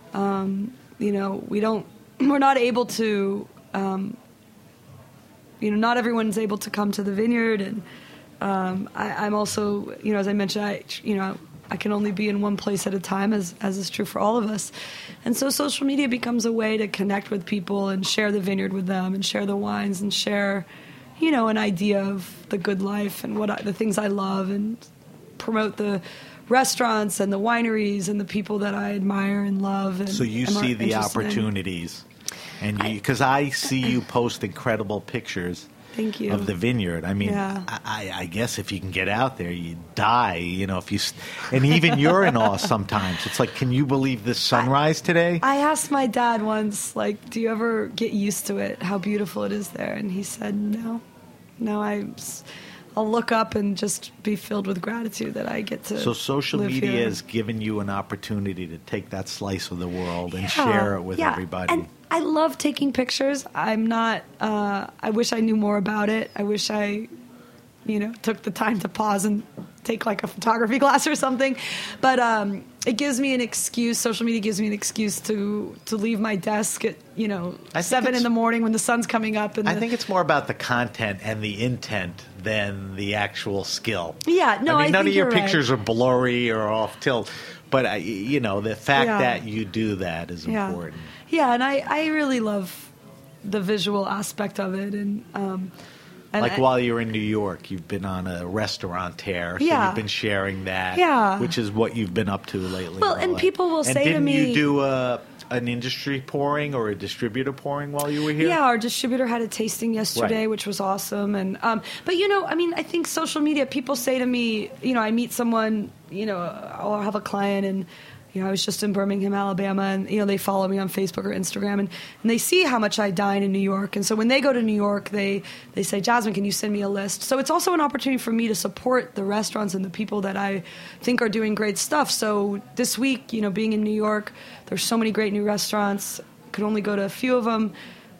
um, you know, we don't. We're not able to. Um, you know, not everyone's able to come to the vineyard, and um, I, I'm also, you know, as I mentioned, I, you know, I can only be in one place at a time, as as is true for all of us. And so social media becomes a way to connect with people and share the vineyard with them and share the wines and share, you know, an idea of the good life and what I, the things I love, and promote the restaurants and the wineries and the people that I admire and love. And so you am see the interested in. opportunities, and because I, I see you post incredible pictures. Thank you. Of the vineyard. I mean, yeah. I, I guess if you can get out there, you die. You know, if you, and even you're in awe sometimes. It's like, can you believe this sunrise I, today? I asked my dad once, like, do you ever get used to it? How beautiful it is there? And he said, no, no. I, I'll look up and just be filled with gratitude that I get to. So social live media here. has given you an opportunity to take that slice of the world and yeah, share it with yeah. everybody. And I love taking pictures. I'm not, uh, I wish I knew more about it. I wish I, you know, took the time to pause and take like a photography class or something. But um, it gives me an excuse, social media gives me an excuse to, to leave my desk at, you know, seven in the morning when the sun's coming up. And I the, think it's more about the content and the intent than the actual skill. Yeah, no, I mean, I none think of your you're right. pictures are blurry or off tilt. But, I, you know, the fact Yeah. that you do that is yeah. important. Yeah, and I, I really love the visual aspect of it. And, um, and Like I, while you're in New York, you've been on a restaurant tear, so Yeah. you've been sharing that, Yeah. which is what you've been up to lately. Well, all and that. people will and say to didn't me- you do a, an industry pouring or a distributor pouring while you were here? Yeah, our distributor had a tasting yesterday, Right. which was awesome. And um, but you know, I mean, I think social media. People say to me, you know, I meet someone, you know, I'll have a client, and you know, I was just in Birmingham, Alabama, and you know, they follow me on Facebook or Instagram, and, and they see how much I dine in New York. And so when they go to New York, they they say, Jasmine, can you send me a list? So it's also an opportunity for me to support the restaurants and the people that I think are doing great stuff. So this week, you know, being in New York, there's so many great new restaurants. Could only go to a few of them.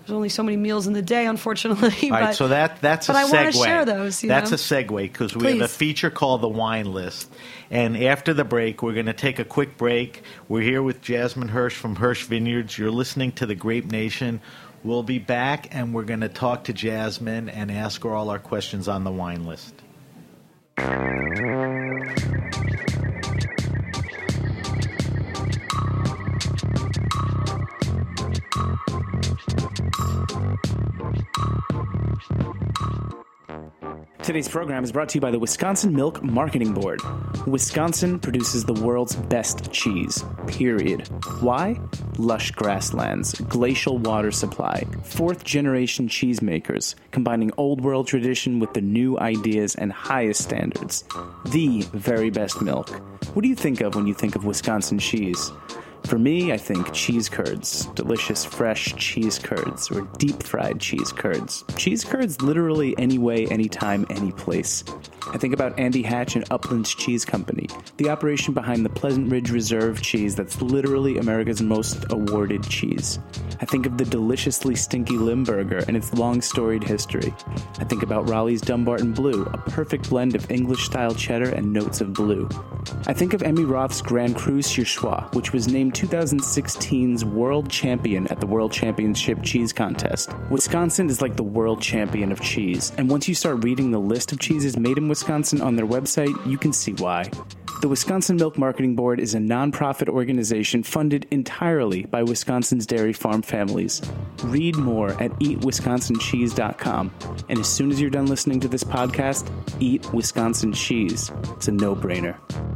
there's only so many meals in the day, unfortunately. All right, but, so that that's but a I segue. want to share those. You that's know? a segue because we have a Please. feature called the Wine List. And after the break, we're going to take a quick break. We're here with Jasmine Hirsch from Hirsch Vineyards. You're listening to The Grape Nation. We'll be back, and we're going to talk to Jasmine and ask her all our questions on the wine list. Today's program is brought to you by the Wisconsin Milk Marketing Board. Wisconsin produces the world's best cheese, period. Why? Lush grasslands, glacial water supply, fourth-generation cheesemakers, combining old world tradition with the new ideas and highest standards. The very best milk. What do you think of when you think of Wisconsin cheese? For me, I think cheese curds, delicious fresh cheese curds, or deep-fried cheese curds. Cheese curds literally any way, anytime, any place. I think about Andy Hatch and Upland's Cheese Company, the operation behind the Pleasant Ridge Reserve cheese that's literally America's most awarded cheese. I think of the deliciously stinky Limburger and its long storied history. I think about Raleigh's Dumbarton Blue, a perfect blend of English-style cheddar and notes of blue. I think of Emmy Roth's Grand Cru Surchoix, which was named twenty sixteen's World Champion at the World Championship Cheese Contest. Wisconsin is like the world champion of cheese, and once you start reading the list of cheeses made in Wisconsin on their website, you can see why. The Wisconsin Milk Marketing Board is a nonprofit organization funded entirely by Wisconsin's dairy farm families. Read more at eat wisconsin cheese dot com, and as soon as you're done listening to this podcast, eat Wisconsin cheese. It's a no-brainer.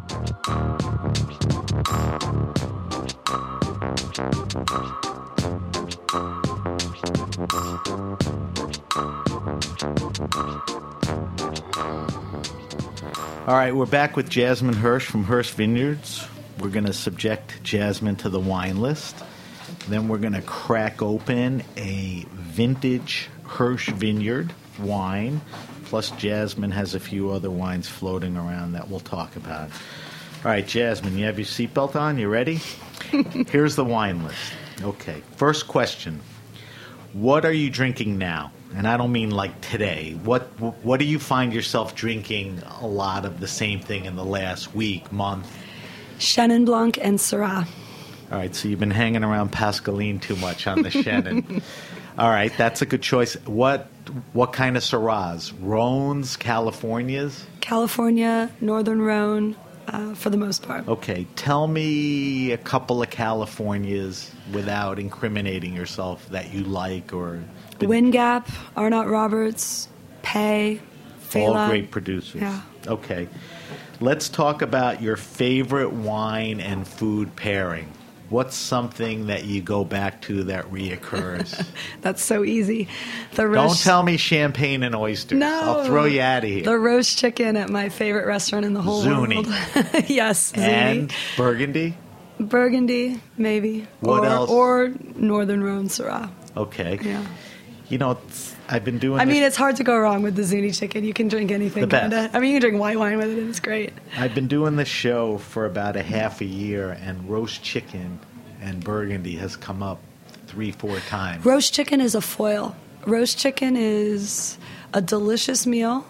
All right, we're back with Jasmine Hirsch from Hirsch Vineyards. We're going to subject Jasmine to the wine list. Then we're going to crack open a vintage Hirsch Vineyard wine. Plus, Jasmine has a few other wines floating around that we'll talk about. All right, Jasmine, you have your seatbelt on? You ready? Here's the wine list. Okay, first question. What are you drinking now? And I don't mean like today. What what do you find yourself drinking a lot of the same thing in the last week, month? Chenin Blanc and Syrah. All right, so you've been hanging around Pascaline too much on the Chenin. All right, that's a good choice. What what kind of Syrahs? Rhones, Californias? California, Northern Rhone, uh, for the most part. Okay, tell me a couple of Californias without incriminating yourself that you like or... Wind Gap, Arnott Roberts, Pay, Fela. All great producers. Yeah. Okay. Let's talk about your favorite wine and food pairing. What's something that you go back to that reoccurs? That's so easy. The Don't roast, tell me champagne and oysters. No. I'll throw you out of here. The roast chicken at my favorite restaurant in the whole Zuni. world. Yes, Zuni. And Burgundy? Burgundy, maybe. What or, else? Or Northern Rhone Syrah. Okay. Yeah. You know, it's, I've been doing I this. mean, it's hard to go wrong with the Zuni chicken. You can drink anything. The best. Kinda. I mean, you can drink white wine with it, and it's great. I've been doing this show for about a half a year, and roast chicken and Burgundy has come up three, four times. Roast chicken is a foil. Roast chicken is a delicious meal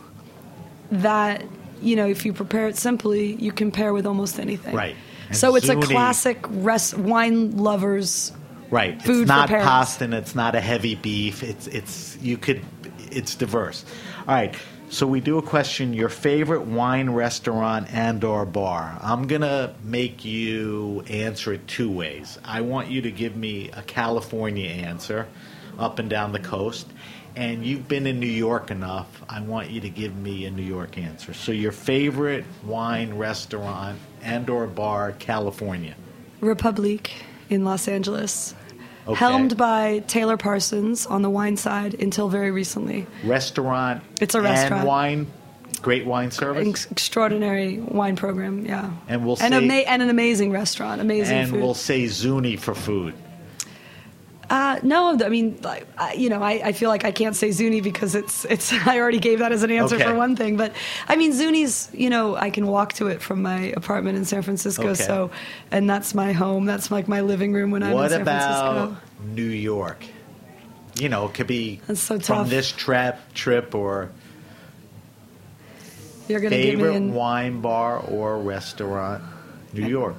that, you know, if you prepare it simply, you can pair with almost anything. Right. And so it's Zuni, a classic rest, wine lovers. Right. Food it's not for parents. pasta and it's not a heavy beef. It's it's you could it's diverse. All right. So we do a question, your favorite wine restaurant and or bar. I'm going to make you answer it two ways. I want you to give me a California answer up and down the coast. And you've been in New York enough. I want you to give me a New York answer. So your favorite wine restaurant and or bar, California. Republique in Los Angeles. Okay. Helmed by Taylor Parsons on the wine side until very recently. Restaurant. It's a restaurant. And wine. Great wine service. Ex- extraordinary wine program, yeah. And we'll and, say, ama- and an amazing restaurant, amazing and food. we'll say Zuni for food. Uh, no, I mean, like, I, you know, I, I feel like I can't say Zuni because it's it's. I already gave that as an answer Okay. for one thing, but I mean, Zuni's. You know, I can walk to it from my apartment in San Francisco, Okay. so and that's my home. That's like my living room when I'm What in San about Francisco. New York? You know, it could be That's so from tough. this trip, trip or You're gonna give me favorite an, wine bar or restaurant, New York.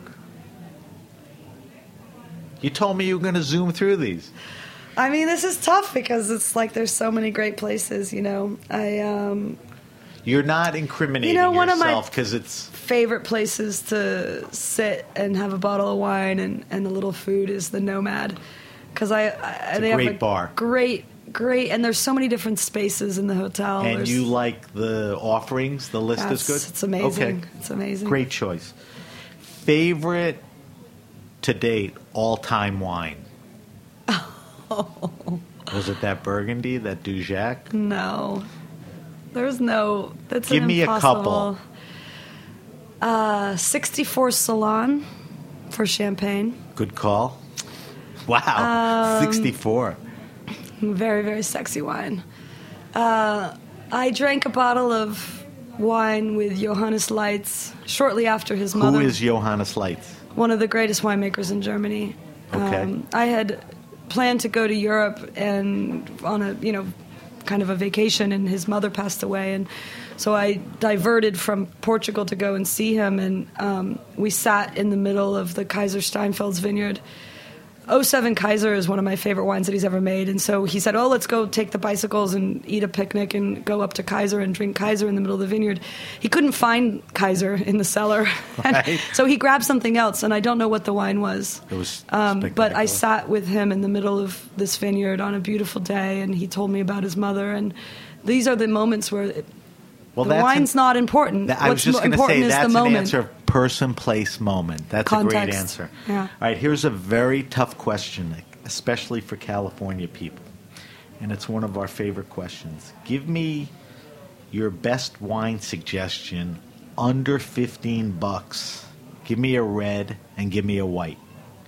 You told me you were going to zoom through these. I mean, this is tough because it's like there's so many great places. You know, I um, You're not incriminating You know, one of my- yourself because it's favorite places to sit and have a bottle of wine and, and a little food is the Nomad, because I, I a they great have a bar. great great and there's so many different spaces in the hotel. and There's- you like the offerings. The list Yes, is good. it's amazing. Okay, It's amazing. great choice. Favorite to date all time wine. Was it that Burgundy, that Dujac? No, there's no. That's Give an me a impossible. couple. Uh, sixty-four Salon for champagne. Good call. Wow, Um, sixty-four. Very, very sexy wine. Uh, I drank a bottle of wine with Johannes Leitz shortly after his mother. Who is Johannes Leitz? One of the greatest winemakers in Germany. Okay. Um, I had planned to go to Europe and on a, you know, kind of a vacation, and his mother passed away, and so I diverted from Portugal to go and see him, and um, we sat in the middle of the Kaiser Steinfeld's vineyard. oh seven Kaiser is one of my favorite wines that he's ever made, and so he said, oh, let's go take the bicycles and eat a picnic and go up to Kaiser and drink Kaiser in the middle of the vineyard. He couldn't find Kaiser in the cellar, Right. so he grabbed something else, and I don't know what the wine was. It was Um, but I spectacular. sat with him in the middle of this vineyard on a beautiful day, and he told me about his mother, and these are the moments where it, Well, the that's wine's an- not important. That- I was What's just mo- going to important say is that's the an moment. answer. Person, place, moment. That's a great Context. answer. Yeah. All right, here's a very tough question, especially for California people, and it's one of our favorite questions. Give me your best wine suggestion under fifteen bucks. Give me a red and give me a white,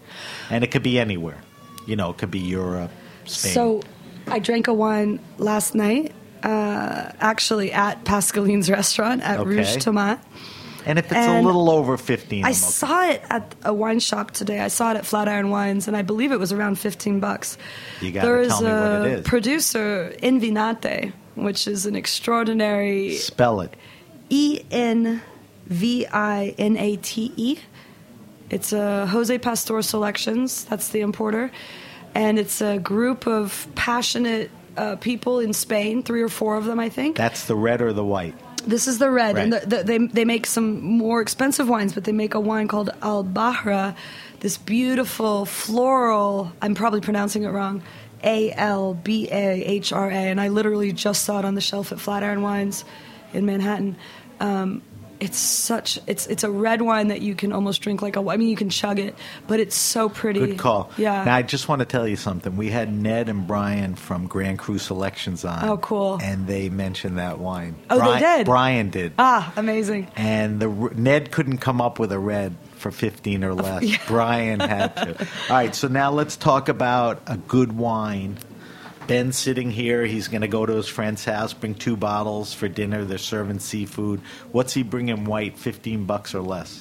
and it could be anywhere. You know, it could be Europe, Spain. So I drank a wine last night, uh, actually at Pascaline's restaurant at Okay. Rouge Tomate. and if it's and a little over fifteen, I I'm okay. saw it at a wine shop today. I saw it at Flatiron Wines, and I believe it was around fifteen bucks. You gotta There is tell me a what it is. producer, Invinate, which is an extraordinary Spell it. E N V I N A T E. It's a Jose Pastor Selections. That's the importer. And it's a group of passionate uh, people in Spain, three or four of them, I think. That's the red or the white. This is the red, and Right. the, the, they they make some more expensive wines, but they make a wine called Al Bahra, this beautiful floral. I'm probably pronouncing it wrong. A L B A H R A, and I literally just saw it on the shelf at Flatiron Wines in Manhattan. Um, it's such it's it's a red wine that you can almost drink like a. I mean, you can chug it, but it's so pretty. Good call. Yeah. Now, I just want to tell you something. We had Ned and Brian from Grand Cru Selections on. Oh, cool. And they mentioned that wine. Oh, they Brian, did? Brian did. Ah, amazing. And the Ned couldn't come up with a red for fifteen or less. yeah. Brian had to. All right, so now let's talk about a good wine. Ben's sitting here. He's going to go to his friend's house, bring two bottles for dinner. They're serving seafood. What's he bringing white? fifteen bucks or less?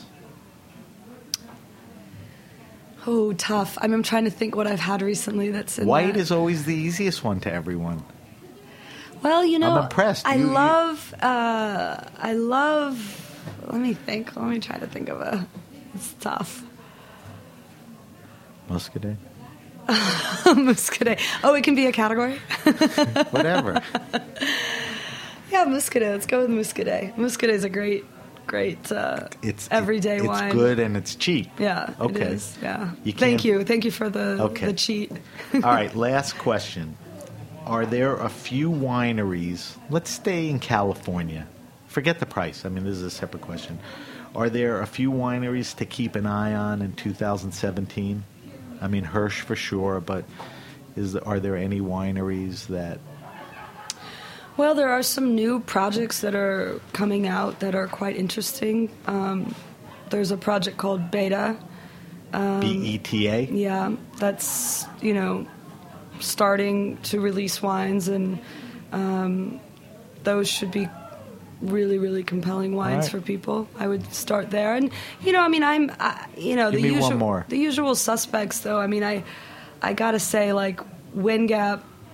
Oh, tough. I'm, I'm trying to think what I've had recently that's in White that. is always the easiest one to everyone. Well, you know, I'm impressed. I You- you- love, uh, I love. Let me think. Let me try to think of a. It's tough. Muscadet? Muscadet. Oh, it can be a category. Whatever. Yeah, Muscadet. Let's go with Muscadet. Muscadet is a great, great uh, It's everyday it's wine. It's good and it's cheap. Yeah, Okay. it is. Yeah. You Thank can't- you. Thank you for the Okay. the cheat. All right, last question. Are there a few wineries, let's stay in California. Forget the price. I mean, this is a separate question. Are there a few wineries to keep an eye on in two thousand seventeen? I mean, Hirsch for sure, but is are there any wineries that... Well, there are some new projects that are coming out that are quite interesting. Um, there's a project called Beta. Um, B E T A? Yeah, that's, you know, starting to release wines, and um, those should be really, really compelling wines All right. for people. I would start there. And, you know, I mean, I'm, I, you know, Give the me one usual, more. the usual suspects, though. I mean, I, I gotta say, like, Wind Gap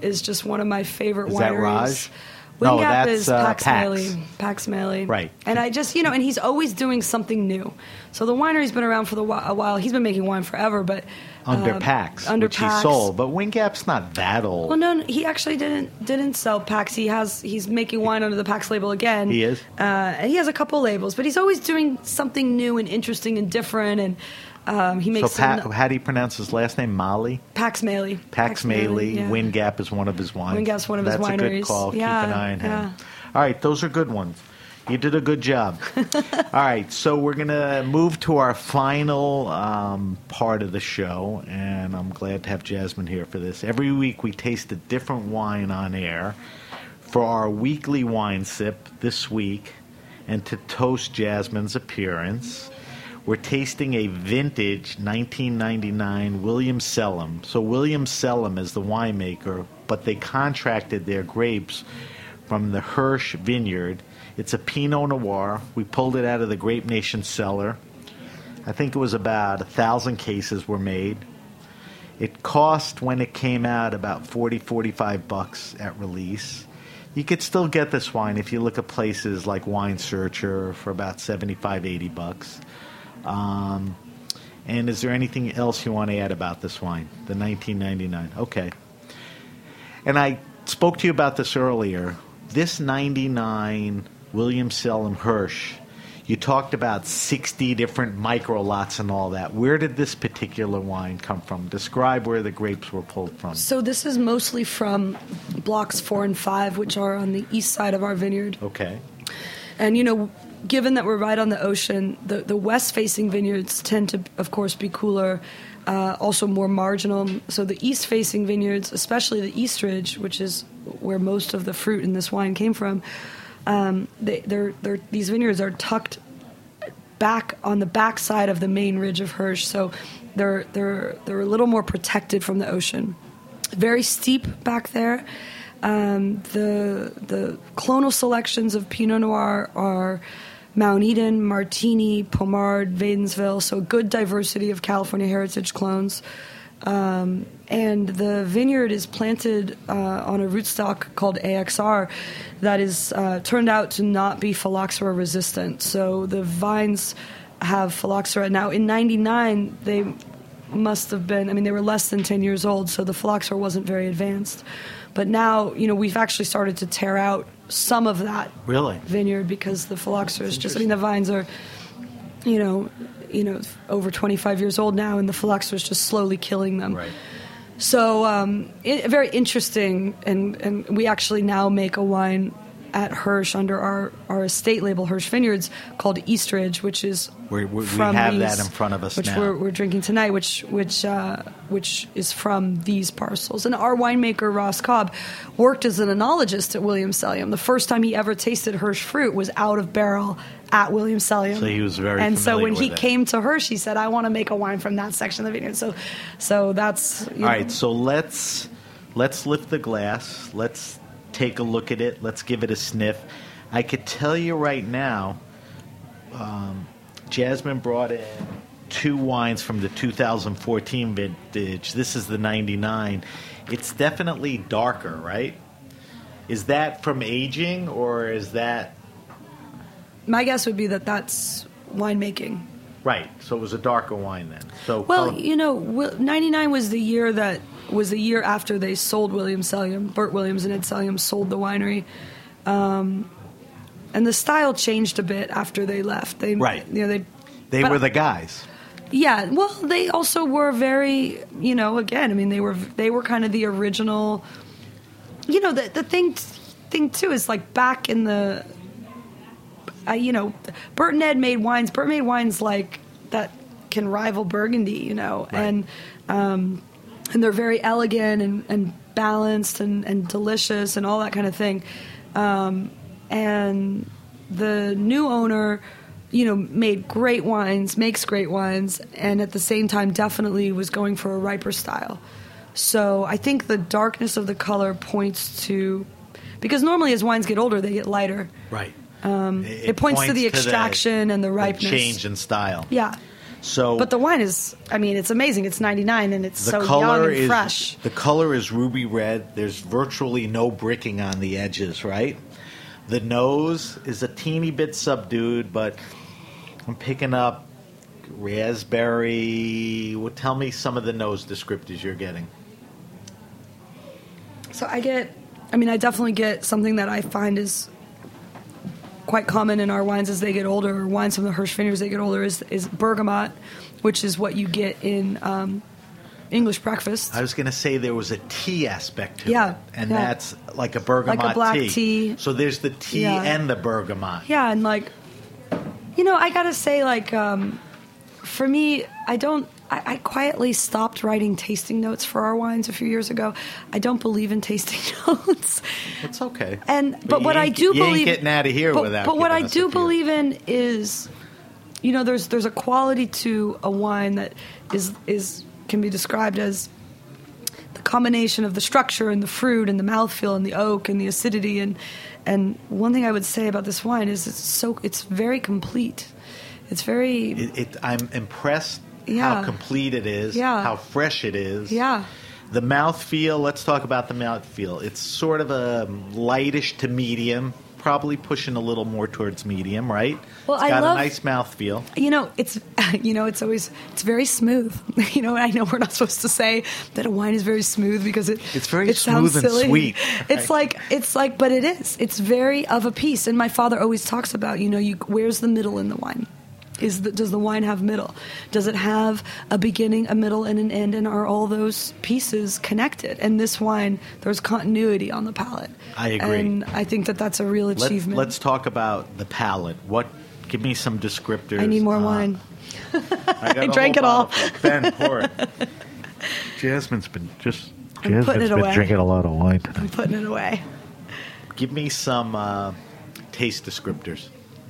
is just one of my favorite Is wineries. that Raj? Wind No, Gap that's, is uh, Pax Pax. Maley. Pax Maley. Right. And I just, you know, and he's always doing something new. So the winery's been around for the whi- a while. He's been making wine forever, but Under um, Pax, under which Pax. he sold. But Wingap's not that old. Well, no, no, he actually didn't didn't sell Pax. He has he's making wine under the Pax label again. He is? uh, and he has a couple labels, but he's always doing something new and interesting and different. And um, he so makes pa- some- how do you pronounce his last name? Mali? Pax Maley. Pax Maley. yeah. Wind Gap is one of his wines. Wind Gap's one of his That's a good wineries. call. Yeah, Keep an eye on him. yeah. All right, those are good ones. You did a good job. All right, so we're going to move to our final um, part of the show, and I'm glad to have Jasmine here for this. Every week we taste a different wine on air. For our weekly wine sip this week, and to toast Jasmine's appearance, we're tasting a vintage nineteen ninety-nine William Sellem. So William Sellem is the winemaker, but they contracted their grapes from the Hirsch Vineyard. It's a Pinot Noir. We pulled it out of the Grape Nation cellar. I think it was about a thousand cases were made. It cost, when it came out, about forty, forty-five bucks at release. You could still get this wine if you look at places like Wine Searcher for about seventy-five, eighty bucks. Um, and is there anything else you want to add about this wine, the nineteen ninety-nine? Okay. And I spoke to you about this earlier. This ninety-nine William Sellem Hirsch, you talked about sixty different micro lots and all that. Where did this particular wine come from? Describe where the grapes were pulled from. So this is mostly from blocks four and five, which are on the east side of our vineyard. Okay. And, you know, given that we're right on the ocean, the, the west-facing vineyards tend to, of course, be cooler, uh, also more marginal. So the east-facing vineyards, especially the East Ridge, which is where most of the fruit in this wine came from, um, they, they're, they're, these vineyards are tucked back on the back side of the main ridge of Hirsch, so they're, they're, they're a little more protected from the ocean. Very steep back there. Um, the the clonal selections of Pinot Noir are Mount Eden, Martini, Pomard, Vadensville, so good diversity of California heritage clones. Um, and the vineyard is planted uh, on a rootstock called A X R that is uh, turned out to not be phylloxera resistant. So the vines have phylloxera. Now, in ninety-nine, they must have been, I mean, they were less than ten years old, so the phylloxera wasn't very advanced. But now, you know, we've actually started to tear out some of that Really? vineyard because the phylloxera is just, I mean, the vines are, you know, you know, over twenty-five years old now, and the phylloxera is just slowly killing them. Right. So, um, it, very interesting, and, and we actually now make a wine at Hirsch under our, our estate label, Hirsch Vineyards, called East Ridge, which is We're, we we from have these, that in front of us which now. we're, we're drinking tonight, which which uh, which is from these parcels. And our winemaker Ross Cobb worked as an enologist at William Sellem. The first time he ever tasted Hirsch fruit was out of barrel at William Sellem. So he was very and so familiar when he with it. came to Hirsch, he said, "I want to make a wine from that section of the vineyard." So, so that's you All know, right, so let's let's lift the glass. Let's take a look at it. Let's give it a sniff. I could tell you right now, um, Jasmine brought in two wines from the two thousand fourteen vintage. This is the ninety-nine. It's definitely darker, right? Is that from aging, or is that... My guess would be that that's winemaking. Right, so it was a darker wine then. So Well, color- you know, ninety-nine was the year that was the year after they sold William Sellem. Burt Williams and Ed Sellem sold the winery, um, and the style changed a bit after they left. They, Right. You know, they they but- were the guys. Yeah, well, they also were very, you know, again, I mean, they were they were kind of the original. You know, the the thing thing too is like back in the. Uh, you know, Burt and Ed made wines. Burt made wines like that can rival Burgundy, you know, Right. and um, and they're very elegant and, and balanced and, and delicious and all that kind of thing. Um, and the new owner, you know, made great wines, makes great wines, and at the same time definitely was going for a riper style. So I think the darkness of the color points to, because normally as wines get older, they get lighter. Right. Um, it, points, to the extraction and the ripeness. change in style. Yeah. So, but the wine is, I mean, it's amazing. It's ninety-nine and it's the so color young and is, fresh. The color is ruby red. There's virtually no bricking on the edges, right? The nose is a teeny bit subdued, but I'm picking up raspberry. Well, tell me some of the nose descriptors you're getting. So I get, I mean, I definitely get something that I find is quite common in our wines as they get older, or wines from the Hirsch vineyards as they get older, is, is bergamot, which is what you get in um, English breakfast. I was going to say there was a tea aspect to yeah, it, and yeah. that's like a bergamot like a black tea. tea. So there's the tea Yeah. and the bergamot. Yeah, and like, you know, I gotta say, like, um, for me, I don't. I, I quietly stopped writing tasting notes for our wines a few years ago. I don't believe in tasting notes. It's okay. And but, you what I ain't- do you believe, ain't getting out of here but, without. But what I giving us do a few. believe in is, you know, there's there's a quality to a wine that is is can be described as the combination of the structure and the fruit and the mouthfeel and the oak and the acidity, and and one thing I would say about this wine is it's so it's very complete. It's very It, it, I'm impressed Yeah. how complete it is, Yeah. how fresh it is. yeah. The mouthfeel, let's talk about the mouthfeel. It's sort of a lightish to medium, probably pushing a little more towards medium, right? Well, it's I got love- a nice mouthfeel. You know, it's you know, it's always it's very smooth. You know, I know we're not supposed to say that a wine is very smooth because it It's very it sounds smooth and silly. sweet, It's right? like it's like, but it is. It's very of a piece. And my father always talks about, you know, you where's the middle in the wine? Is the, does the wine have middle? Does it have a beginning, a middle, and an end? And are all those pieces connected? And this wine, there's continuity on the palate. I agree. And I think that that's a real Let, achievement. let's talk about the palate. What? Give me some descriptors. I need more Uh, wine. I, got I a drank whole it all. bottle. Ben, pour it. Jasmine's been just. I'm putting Jasmine's it been away. drinking a lot of wine tonight. I'm putting it away. Give me some uh, taste descriptors.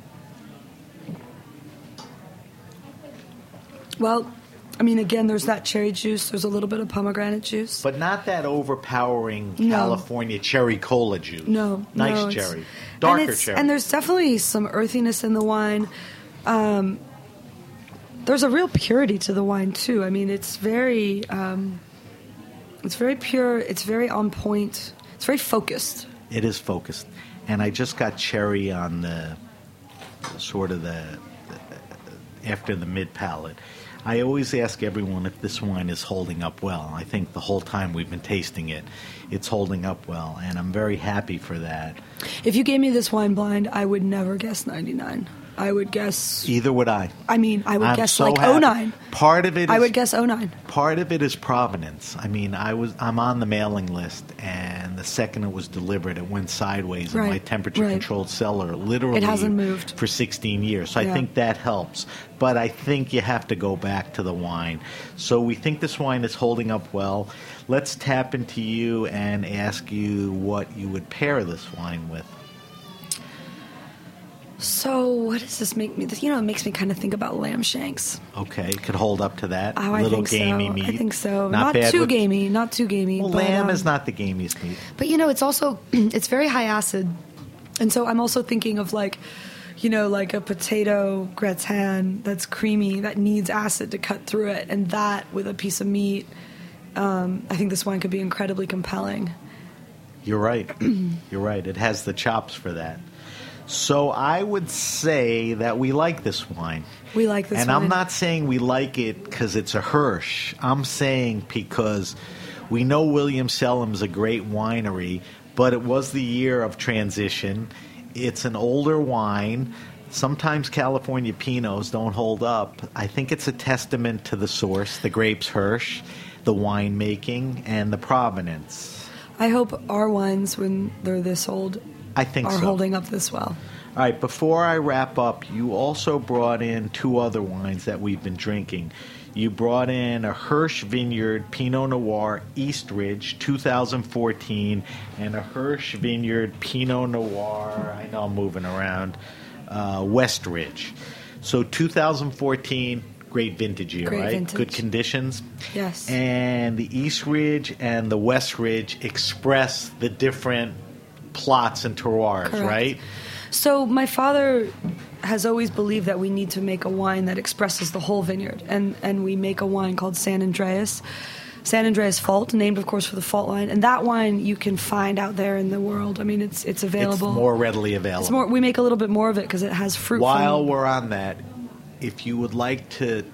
Well, I mean, again, there's that cherry juice. There's a little bit of pomegranate juice. But not that overpowering No. California cherry cola juice. No, Nice no, it's- cherry. Darker and it's, cherry. And there's definitely some earthiness in the wine. Um, there's a real purity to the wine too. I mean, it's very, um, it's very pure. It's very on point. It's very focused. It is focused. And I just got cherry on the sort of the, the after the mid palate. I always ask everyone if this wine is holding up well. I think the whole time we've been tasting it, it's holding up well, and I'm very happy for that. If you gave me this wine blind, I would never guess ninety-nine. I would guess. Either would I. I mean, I would I'm guess so like happy. oh nine. Part of it is I would guess oh nine. Part of it is provenance. I mean, I was I'm on the mailing list, and the second it was delivered, it went sideways in Right, my temperature-controlled cellar, literally. It hasn't moved. for sixteen years. So Yeah. I think that helps. But I think you have to go back to the wine. So we think this wine is holding up well. Let's tap into you and ask you what you would pair this wine with. So, what does this make me? You know, it makes me kind of think about lamb shanks. Okay, could hold up to that. Oh, I Little think gamey so. meat. I think so. Not, Not, bad too with- gamey. Not too gamey. Well, but, lamb um, is not the gamiest meat. But you know, it's also it's very high acid, and so I'm also thinking of like, you know, like a potato gratin that's creamy that needs acid to cut through it, and that with a piece of meat. Um, I think this wine could be incredibly compelling. You're right. You're right. It has the chops for that. So I would say that we like this wine. We like this and wine. I'm not saying we like it because it's a Hirsch. I'm saying because we know William Sellam's a great winery, but it was the year of transition. It's an older wine. Sometimes California Pinots don't hold up. I think it's a testament to the source, the grapes Hirsch, the winemaking, and the provenance. I hope our wines, when they're this old, I think are so. holding up this well. All right, before I wrap up, you also brought in two other wines that we've been drinking. You brought in a Hirsch Vineyard Pinot Noir East Ridge two thousand fourteen and a Hirsch Vineyard Pinot Noir, I know I'm moving around, uh, West Ridge. So two thousand fourteen, great vintage year, Great right? vintage. Good conditions. Yes. And the East Ridge and the West Ridge express the different plots and terroirs, Correct. right? So my father, has always believed that we need to make a wine that expresses the whole vineyard, and and we make a wine called San Andreas. San Andreas Fault, named, of course, for the fault line. And that wine you can find out there in the world. I mean, it's it's available. It's more readily available. It's more, we make a little bit more of it because it has fruit. While from, we're on that, if you would like to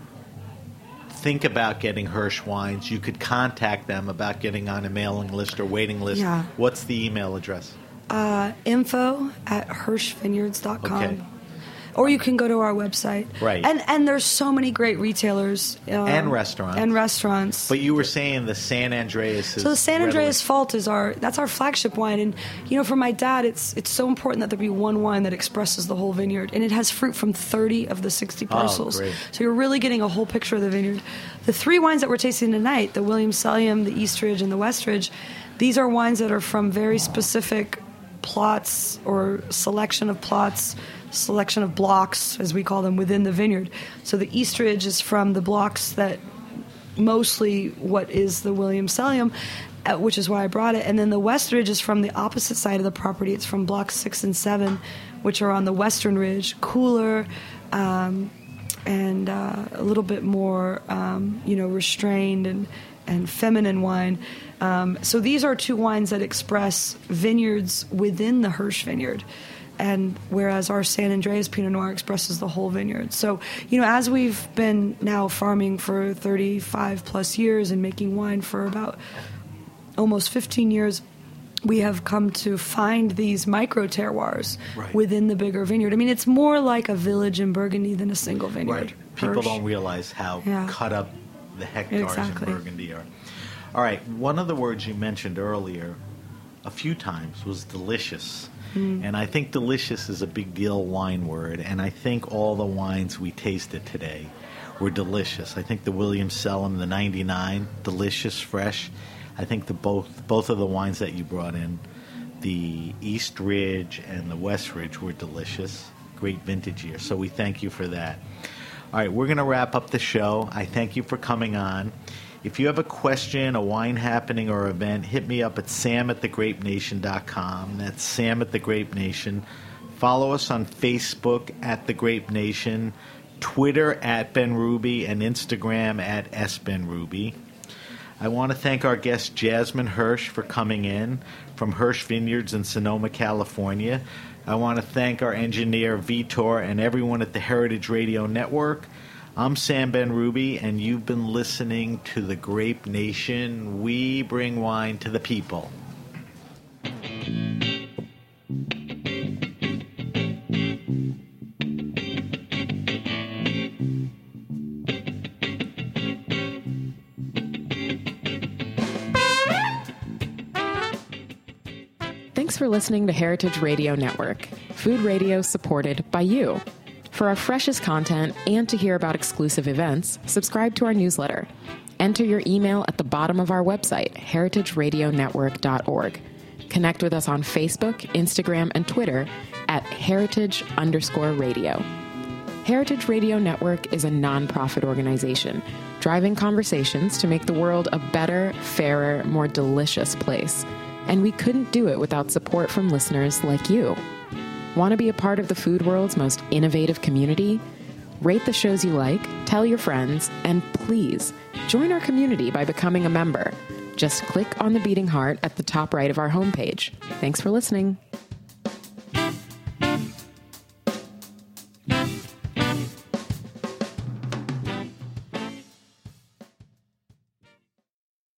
think about getting Hirsch wines, you could contact them about getting on a mailing list or waiting list. Yeah. What's the email address? Uh, info at hirsch vineyards dot com. Okay. Or you can go to our website. Right. And and there's so many great retailers. Um, And restaurants. And restaurants. But you were saying the San Andreas is So the San Andreas readily- Fault is our that's our flagship wine, and you know, for my dad, it's it's so important that there be one wine that expresses the whole vineyard, and it has fruit from thirty of the sixty parcels. great. So you're really getting a whole picture of the vineyard. The three wines that we're tasting tonight, the Williams-Sellium, the Eastridge, and the Westridge, these are wines that are from very specific plots or selection of plots, selection of blocks, as we call them, within the vineyard. So the Eastridge is from the blocks that mostly what is the Williams-Sellium, uh, which is why I brought it. And then the Westridge is from the opposite side of the property. It's from blocks six and seven, which are on the western ridge, cooler, um, and uh, a little bit more, um, you know, restrained and, and feminine wine. Um, so these are two wines that express vineyards within the Hirsch vineyard. And whereas our San Andreas Pinot Noir expresses the whole vineyard. So, you know, as we've been now farming for thirty-five plus years and making wine for about almost fifteen years, we have come to find these micro terroirs Right. within the bigger vineyard. I mean, it's more like a village in Burgundy than a single vineyard. Right. People Hirsch. don't realize how Yeah. cut up the hectares Exactly. in Burgundy are. All right. One of the words you mentioned earlier a few times was delicious. Mm. And I think delicious is a big deal wine word. And I think all the wines we tasted today were delicious. I think the Williams-Sellium, the ninety-nine, delicious, fresh. I think the both both of the wines that you brought in, the East Ridge and the West Ridge, were delicious. Great vintage year. So we thank you for that. All right, we're going to wrap up the show. I thank you for coming on. If you have a question, a wine happening, or event, hit me up at sam at the grape nation dot com. That's Sam at the Grape Nation. Follow us on Facebook at The Grape Nation, Twitter at Ben Ruby, and Instagram at S Ben Ruby. I want to thank our guest Jasmine Hirsch for coming in from Hirsch Vineyards in Sonoma, California. I want to thank our engineer Vitor and everyone at the Heritage Radio Network. I'm Sam Ben Ruby, and you've been listening to The Grape Nation. We bring wine to the people. Thanks for listening to Heritage Radio Network, food radio supported by you. For our freshest content and to hear about exclusive events, subscribe to our newsletter. Enter your email at the bottom of our website, heritage radio network dot org. Connect with us on Facebook, Instagram, and Twitter at heritage underscore radio. Heritage Radio Network is a nonprofit organization driving conversations to make the world a better, fairer, more delicious place. And we couldn't do it without support from listeners like you. Want to be a part of the food world's most innovative community? Rate the shows you like, tell your friends, and please join our community by becoming a member. Just click on the beating heart at the top right of our homepage. Thanks for listening.